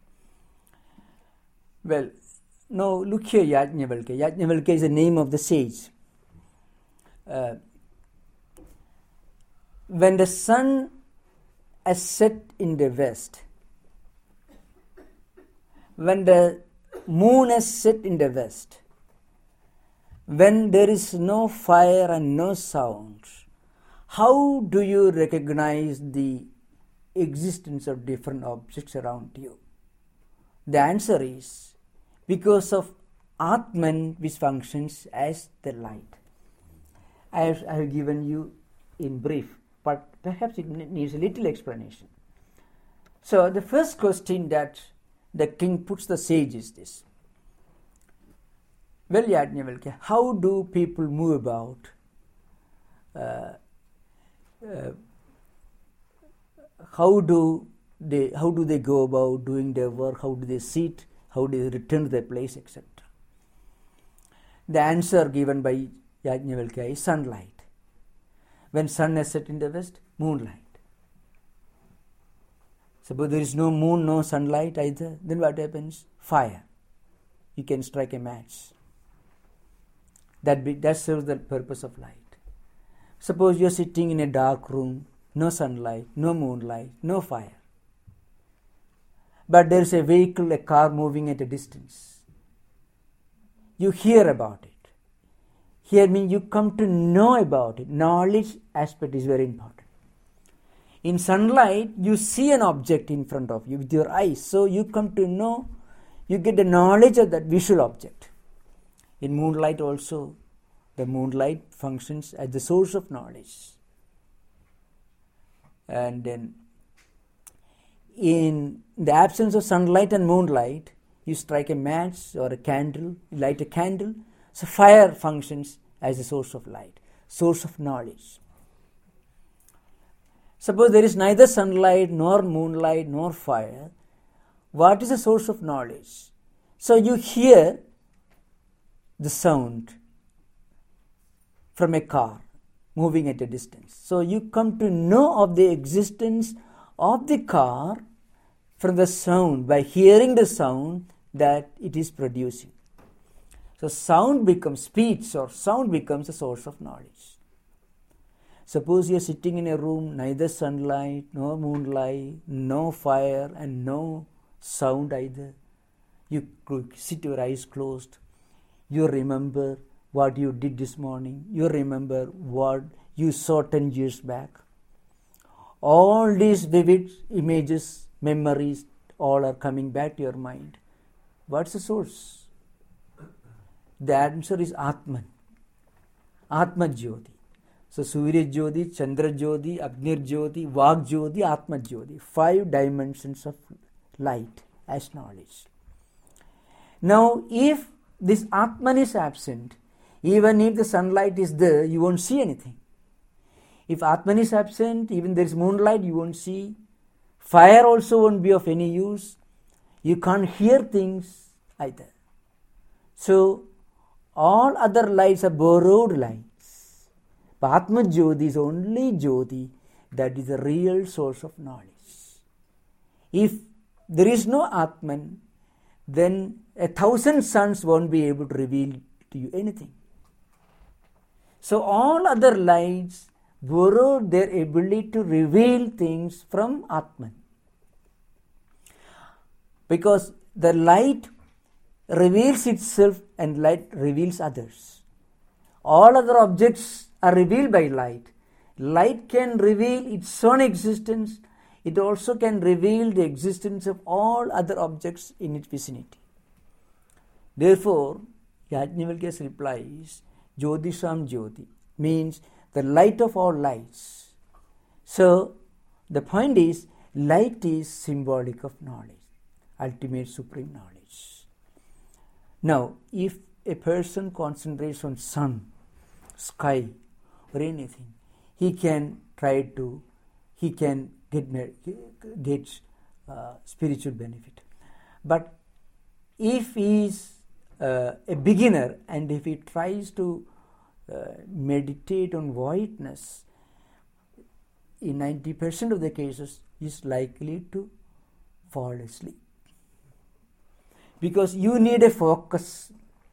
Well, now look here, Yajnavalkya. Yajnavalkya is the name of the sage. When the sun has set in the west, when the moon has set in the west, when there is no fire and no sound, how do you recognize the existence of different objects around you? The answer is because of Atman, which functions as the light. I have given you in brief, but perhaps it needs a little explanation. So the first question that the king puts the sage is this. Well, Yajnavalkya, how do people move about? How do they go about doing their work? How do they sit? How do they return to their place, etc.? The answer given by Yajnavalkya is sunlight. When sun has set in the west, moonlight. Suppose there is no moon, no sunlight either, then what happens? Fire. You can strike a match. That serves the purpose of light. Suppose you are sitting in a dark room, no sunlight, no moonlight, no fire. But there is a vehicle, a car moving at a distance. You hear about it. Here means you come to know about it. Knowledge aspect is very important. In sunlight, you see an object in front of you with your eyes. So you come to know, you get the knowledge of that visual object. In moonlight also, the moonlight functions as the source of knowledge. And then in the absence of sunlight and moonlight, you strike a match or a candle, light a candle. So fire functions as a source of light, source of knowledge. Suppose there is neither sunlight, nor moonlight, nor fire. What is the source of knowledge? So you hear the sound from a car moving at a distance. So you come to know of the existence of the car from the sound, by hearing the sound that it is producing. So sound becomes speech, or sound becomes a source of knowledge. Suppose you are sitting in a room, neither sunlight, no moonlight, no fire, and no sound either. You sit your eyes closed. You remember what you did this morning. You remember what you saw 10 years back. All these vivid images, memories, all are coming back to your mind. What's the source? The answer is Atman. Atma Jyoti. So Surya Jyoti, Chandra Jyoti, Agnir Jyoti, Vak Jyoti, Atma Jyoti. 5 dimensions of light as knowledge. Now, if this Atman is absent, even if the sunlight is there, you won't see anything. If Atman is absent, even there is moonlight, you won't see. Fire also won't be of any use. You can't hear things either. So, all other lights are borrowed lights. But Atma Jyoti is only Jyoti that is the real source of knowledge. If there is no Atman, then 1,000 suns won't be able to reveal to you anything. So all other lights borrow their ability to reveal things from Atman. Because the light reveals itself and light reveals others. All other objects are revealed by light. Light can reveal its own existence. It also can reveal the existence of all other objects in its vicinity. Therefore, Yajnavalkya's reply is Jyotisham Jyoti, means the light of all lights. So, the point is, light is symbolic of knowledge. ultimate supreme knowledge. Now, if a person concentrates on sun, sky, or anything, he can get spiritual benefit. But if he is a beginner and if he tries to meditate on voidness, in 90% of the cases, he is likely to fall asleep. Because you need a focus.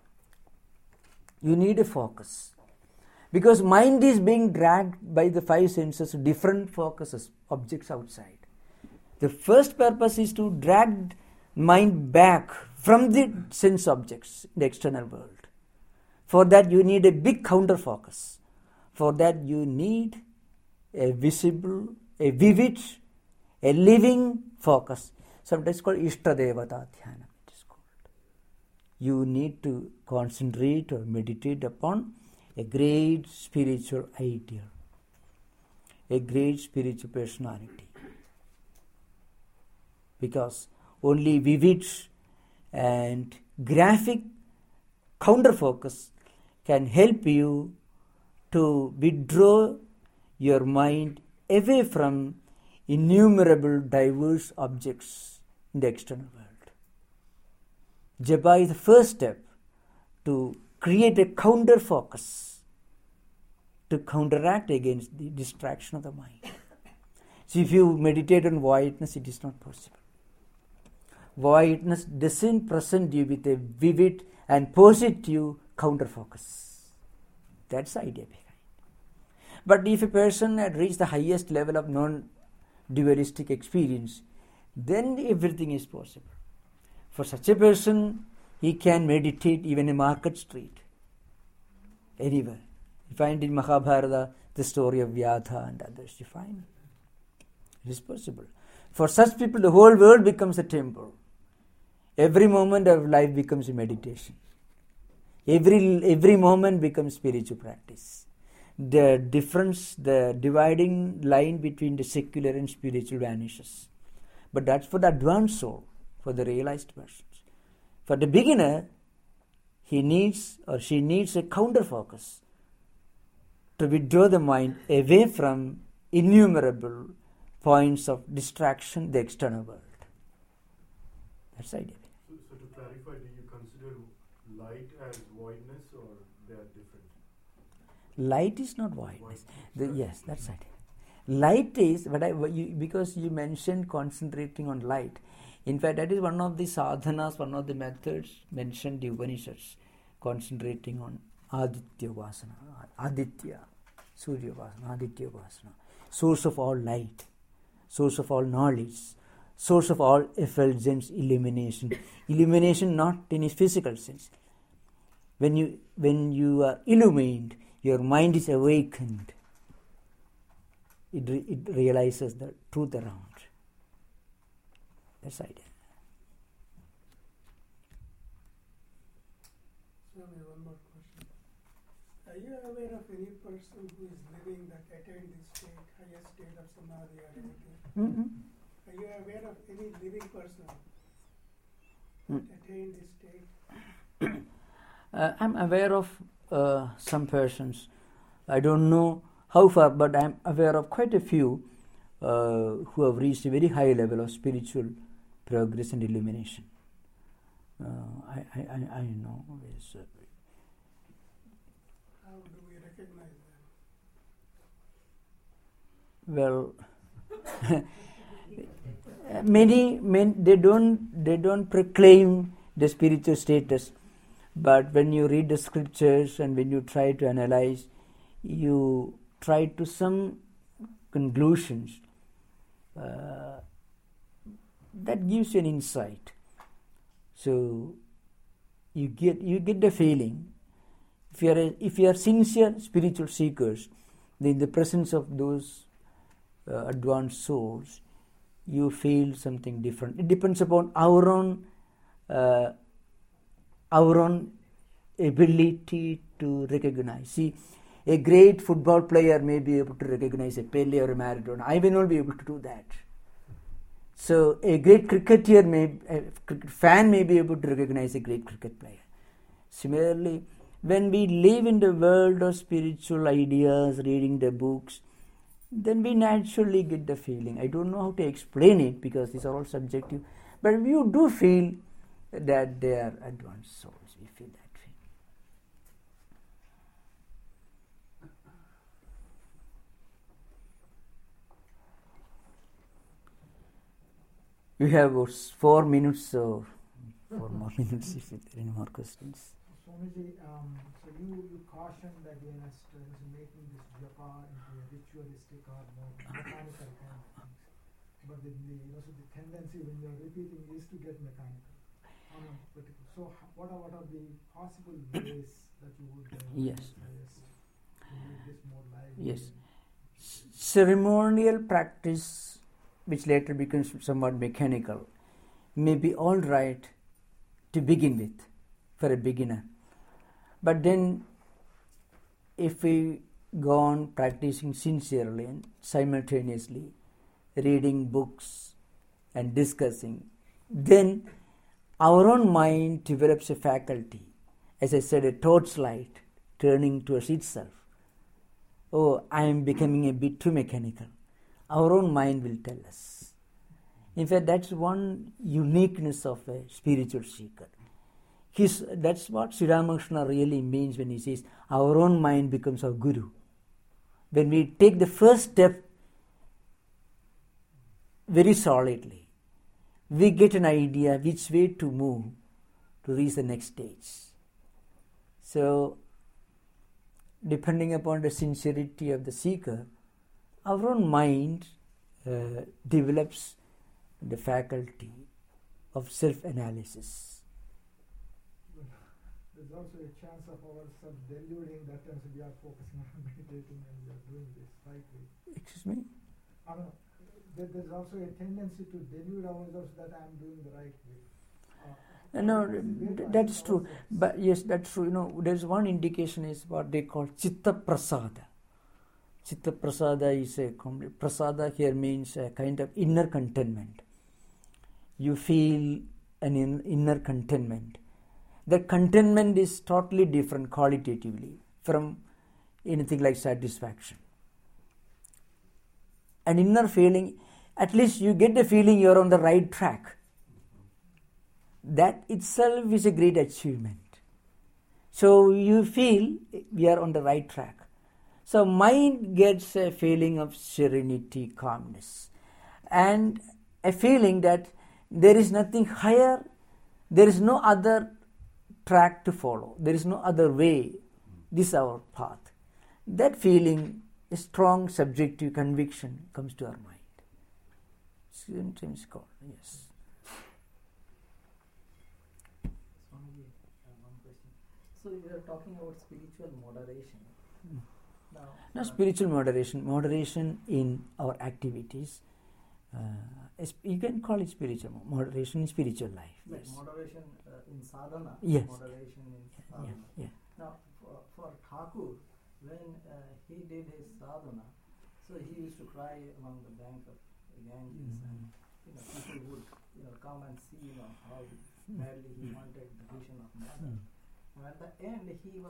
Because mind is being dragged by the five senses to different focuses, objects outside. The first purpose is to drag mind back from the sense objects, the external world. For that you need a big counter focus. For that you need a visible, a vivid, a living focus. Sometimes called Ishtadevata Dhyana. It is called. You need to concentrate or meditate upon a great spiritual ideal, a great spiritual personality. Because only vivid and graphic counter focus can help you to withdraw your mind away from innumerable diverse objects in the external world. Japa is the first step to create a counter focus to counteract against the distraction of the mind. So if you meditate on voidness, it is not possible. Voidness doesn't present you with a vivid and positive counter focus. That's the idea behind. But if a person had reached the highest level of non-dualistic experience, then everything is possible. For such a person, he can meditate even in Market Street, anywhere. You find in Mahabharata the story of Vyadha and others. You find it is possible. For such people, the whole world becomes a temple. Every moment of life becomes a meditation. Every moment becomes spiritual practice. The difference, the dividing line between the secular and spiritual vanishes. But that's for the advanced soul, for the realized persons. For the beginner, he needs or she needs a counter focus to withdraw the mind away from innumerable points of distraction, the external world. That's the idea. So to clarify, do you consider light as voidness or they are different? Light is not voidness. Yes, that's right. Light is, because you mentioned concentrating on light. In fact, that is one of the sadhanas, one of the methods mentioned in Upanishads, concentrating on Aditya Vasana, Aditya, Surya Vasana, Aditya Vasana, source of all light, source of all knowledge, source of all effulgence, illumination. Illumination not in a physical sense. When you are illumined, your mind is awakened. It realizes the truth around. That's the idea. Swami, one more question. Are you aware of any person who is living that attained this state, highest state of samadhi or anything? Mm-hmm. Are you aware of any living person that attained this state? I'm aware of some persons. I don't know how far, but I'm aware of quite a few who have reached a very high level of spiritual progress and illumination. I know. How do we recognize them? Well, many they don't proclaim the spiritual status, but when you read the scriptures and when you try to analyze, you try to some conclusions. That gives you an insight. So you get the feeling. If you are sincere spiritual seekers, then in the presence of those advanced souls, you feel something different. It depends upon our own ability to recognize. See, a great football player may be able to recognize a Pele or a Maradona. I will not be able to do that. So a great cricketer a cricket fan may be able to recognize a great cricket player. Similarly, when we live in the world of spiritual ideas, reading the books, then we naturally get the feeling. I don't know how to explain it because these are all subjective, but you do feel that they are advanced souls. We feel that feeling. We have 4 minutes, so 4 more minutes if there are any more questions. Swamiji, so you cautioned against making this japa into a ritualistic or more mechanical kind of things. But so the tendency when you're repeating is to get mechanical. So what are the possible ways that you would Yes. to make this more lively? Yes. Ceremonial practice, which later becomes somewhat mechanical, may be all right to begin with for a beginner. But then if we go on practicing sincerely and simultaneously reading books and discussing, then our own mind develops a faculty, as I said, a torchlight turning towards itself. Oh, I am becoming a bit too mechanical. Our own mind will tell us. In fact, that's one uniqueness of a spiritual seeker. That's what Sri Ramakrishna really means when he says our own mind becomes our guru. When we take the first step very solidly, we get an idea which way to move to reach the next stage. So, depending upon the sincerity of the seeker, our own mind develops the faculty of self-analysis. There's also a chance of ourselves deluding that we are focusing on meditating and we are doing this right way. Excuse me? There's also a tendency to delude ourselves that I am doing the right way. No, that's true. But yes, that's true. There's one indication is what they call Chitta Prasada. Chitta Prasada is Prasada here means a kind of inner contentment. You feel an inner contentment. That contentment is totally different qualitatively from anything like satisfaction. An inner feeling, at least you get the feeling you're on the right track. That itself is a great achievement. So you feel we are on the right track. So mind gets a feeling of serenity, calmness, and a feeling that there is nothing higher, there is no other track to follow, there is no other way, this is our path. That feeling, a strong subjective conviction comes to our mind. Sometimes called, yes. Swamiji, one question. So you are talking about spiritual moderation. Now spiritual moderation in our activities. You can call it spiritual moderation in spiritual life. Yes. Yes. Moderation in sadhana. Yes. Moderation in sadhana. Yeah. Now, for Thakur, when he did his sadhana, so he used to cry along the bank of Ganges, and people would come and see how badly he wanted the vision of Mother. And at the end,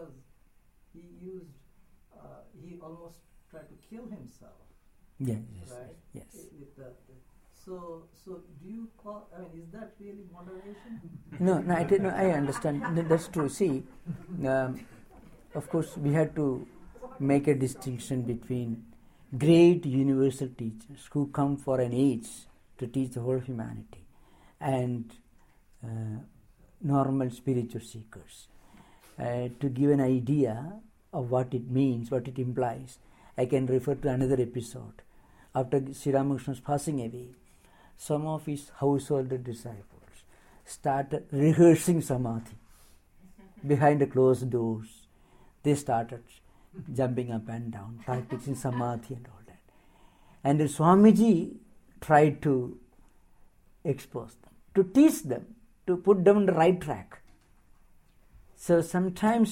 he almost tried to kill himself. Yes. Right? Yes. So do you call? Is that really moderation? No, I understand. That's true. See, of course, we had to make a distinction between great universal teachers who come for an age to teach the whole humanity and normal spiritual seekers. To give an idea of what it means, what it implies, I can refer to another episode. After Sri Ramakrishna's passing away, some of his household disciples started rehearsing samadhi behind the closed doors. They started jumping up and down, practicing samadhi and all that. And the Swamiji tried to expose them, to teach them, to put them on the right track. So sometimes,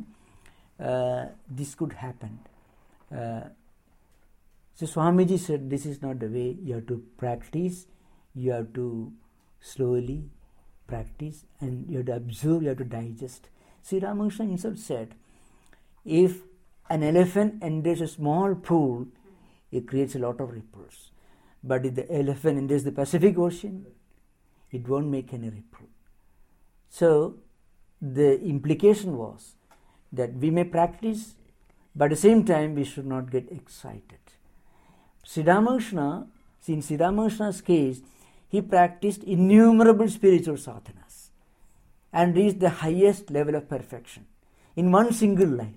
this could happen. So Swamiji said, this is not the way you have to practice. you have to slowly practice, and you have to observe, you have to digest. Sri Ramakrishna himself said, if an elephant enters a small pool, it creates a lot of ripples. But if the elephant enters the Pacific Ocean, it won't make any ripple. So the implication was that we may practice, but at the same time we should not get excited. Sri Ramakrishna, in Sri Ramakrishna's case, he practiced innumerable spiritual sadhanas and reached the highest level of perfection in one single life.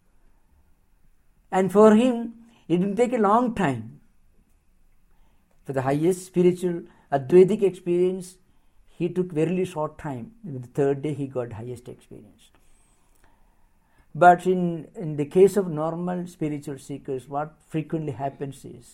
And for him, it didn't take a long time. For the highest spiritual Advaitic experience, he took very short time. In the third day, he got highest experience. But in the case of normal spiritual seekers, what frequently happens is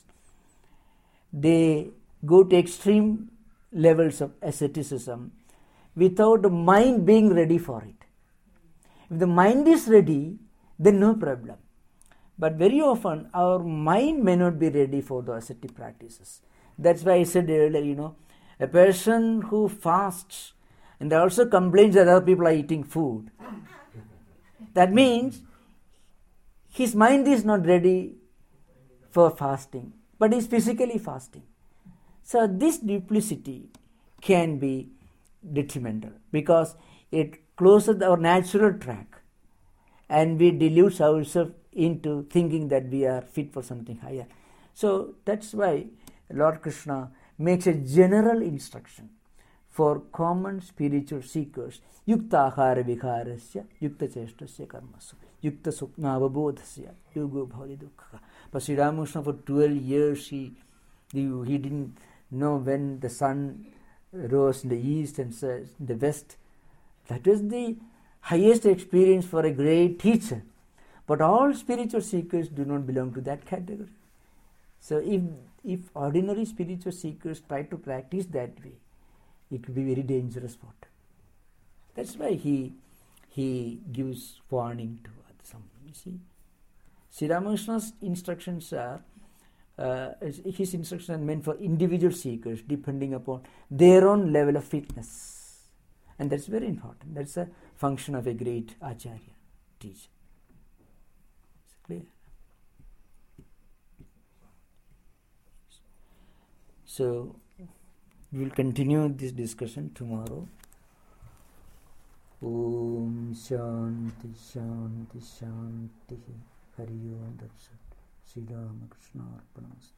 they go to extreme levels of asceticism without the mind being ready for it. If the mind is ready, then no problem. But very often our mind may not be ready for the ascetic practices. That's why I said earlier, a person who fasts and also complains that other people are eating food, that means his mind is not ready for fasting, but is physically fasting. So this duplicity can be detrimental because it closes our natural track and we delude ourselves into thinking that we are fit for something higher. So that's why Lord Krishna makes a general instruction for common spiritual seekers. Yukta ahara vikharasya, yukta cheshtasya karmasu, yukta suknavabodhasya, yugo bhavati dukkha. But Sri Ramakrishna for 12 years, he didn't know when the sun rose in the east and in the west. That is the highest experience for a great teacher. But all spiritual seekers do not belong to that category. So if ordinary spiritual seekers try to practice that way, it will be very dangerous for them. That's why he gives warning to some. You see, Sri Ramakrishna's instructions are his instructions are meant for individual seekers depending upon their own level of fitness, and that's very important. That's a function of a great acharya, teacher. It's clear. So we will continue this discussion tomorrow. Om Shanti Shanti Shanti. Hari Om Darshan. Sri Ramakrishna Arpanamastu.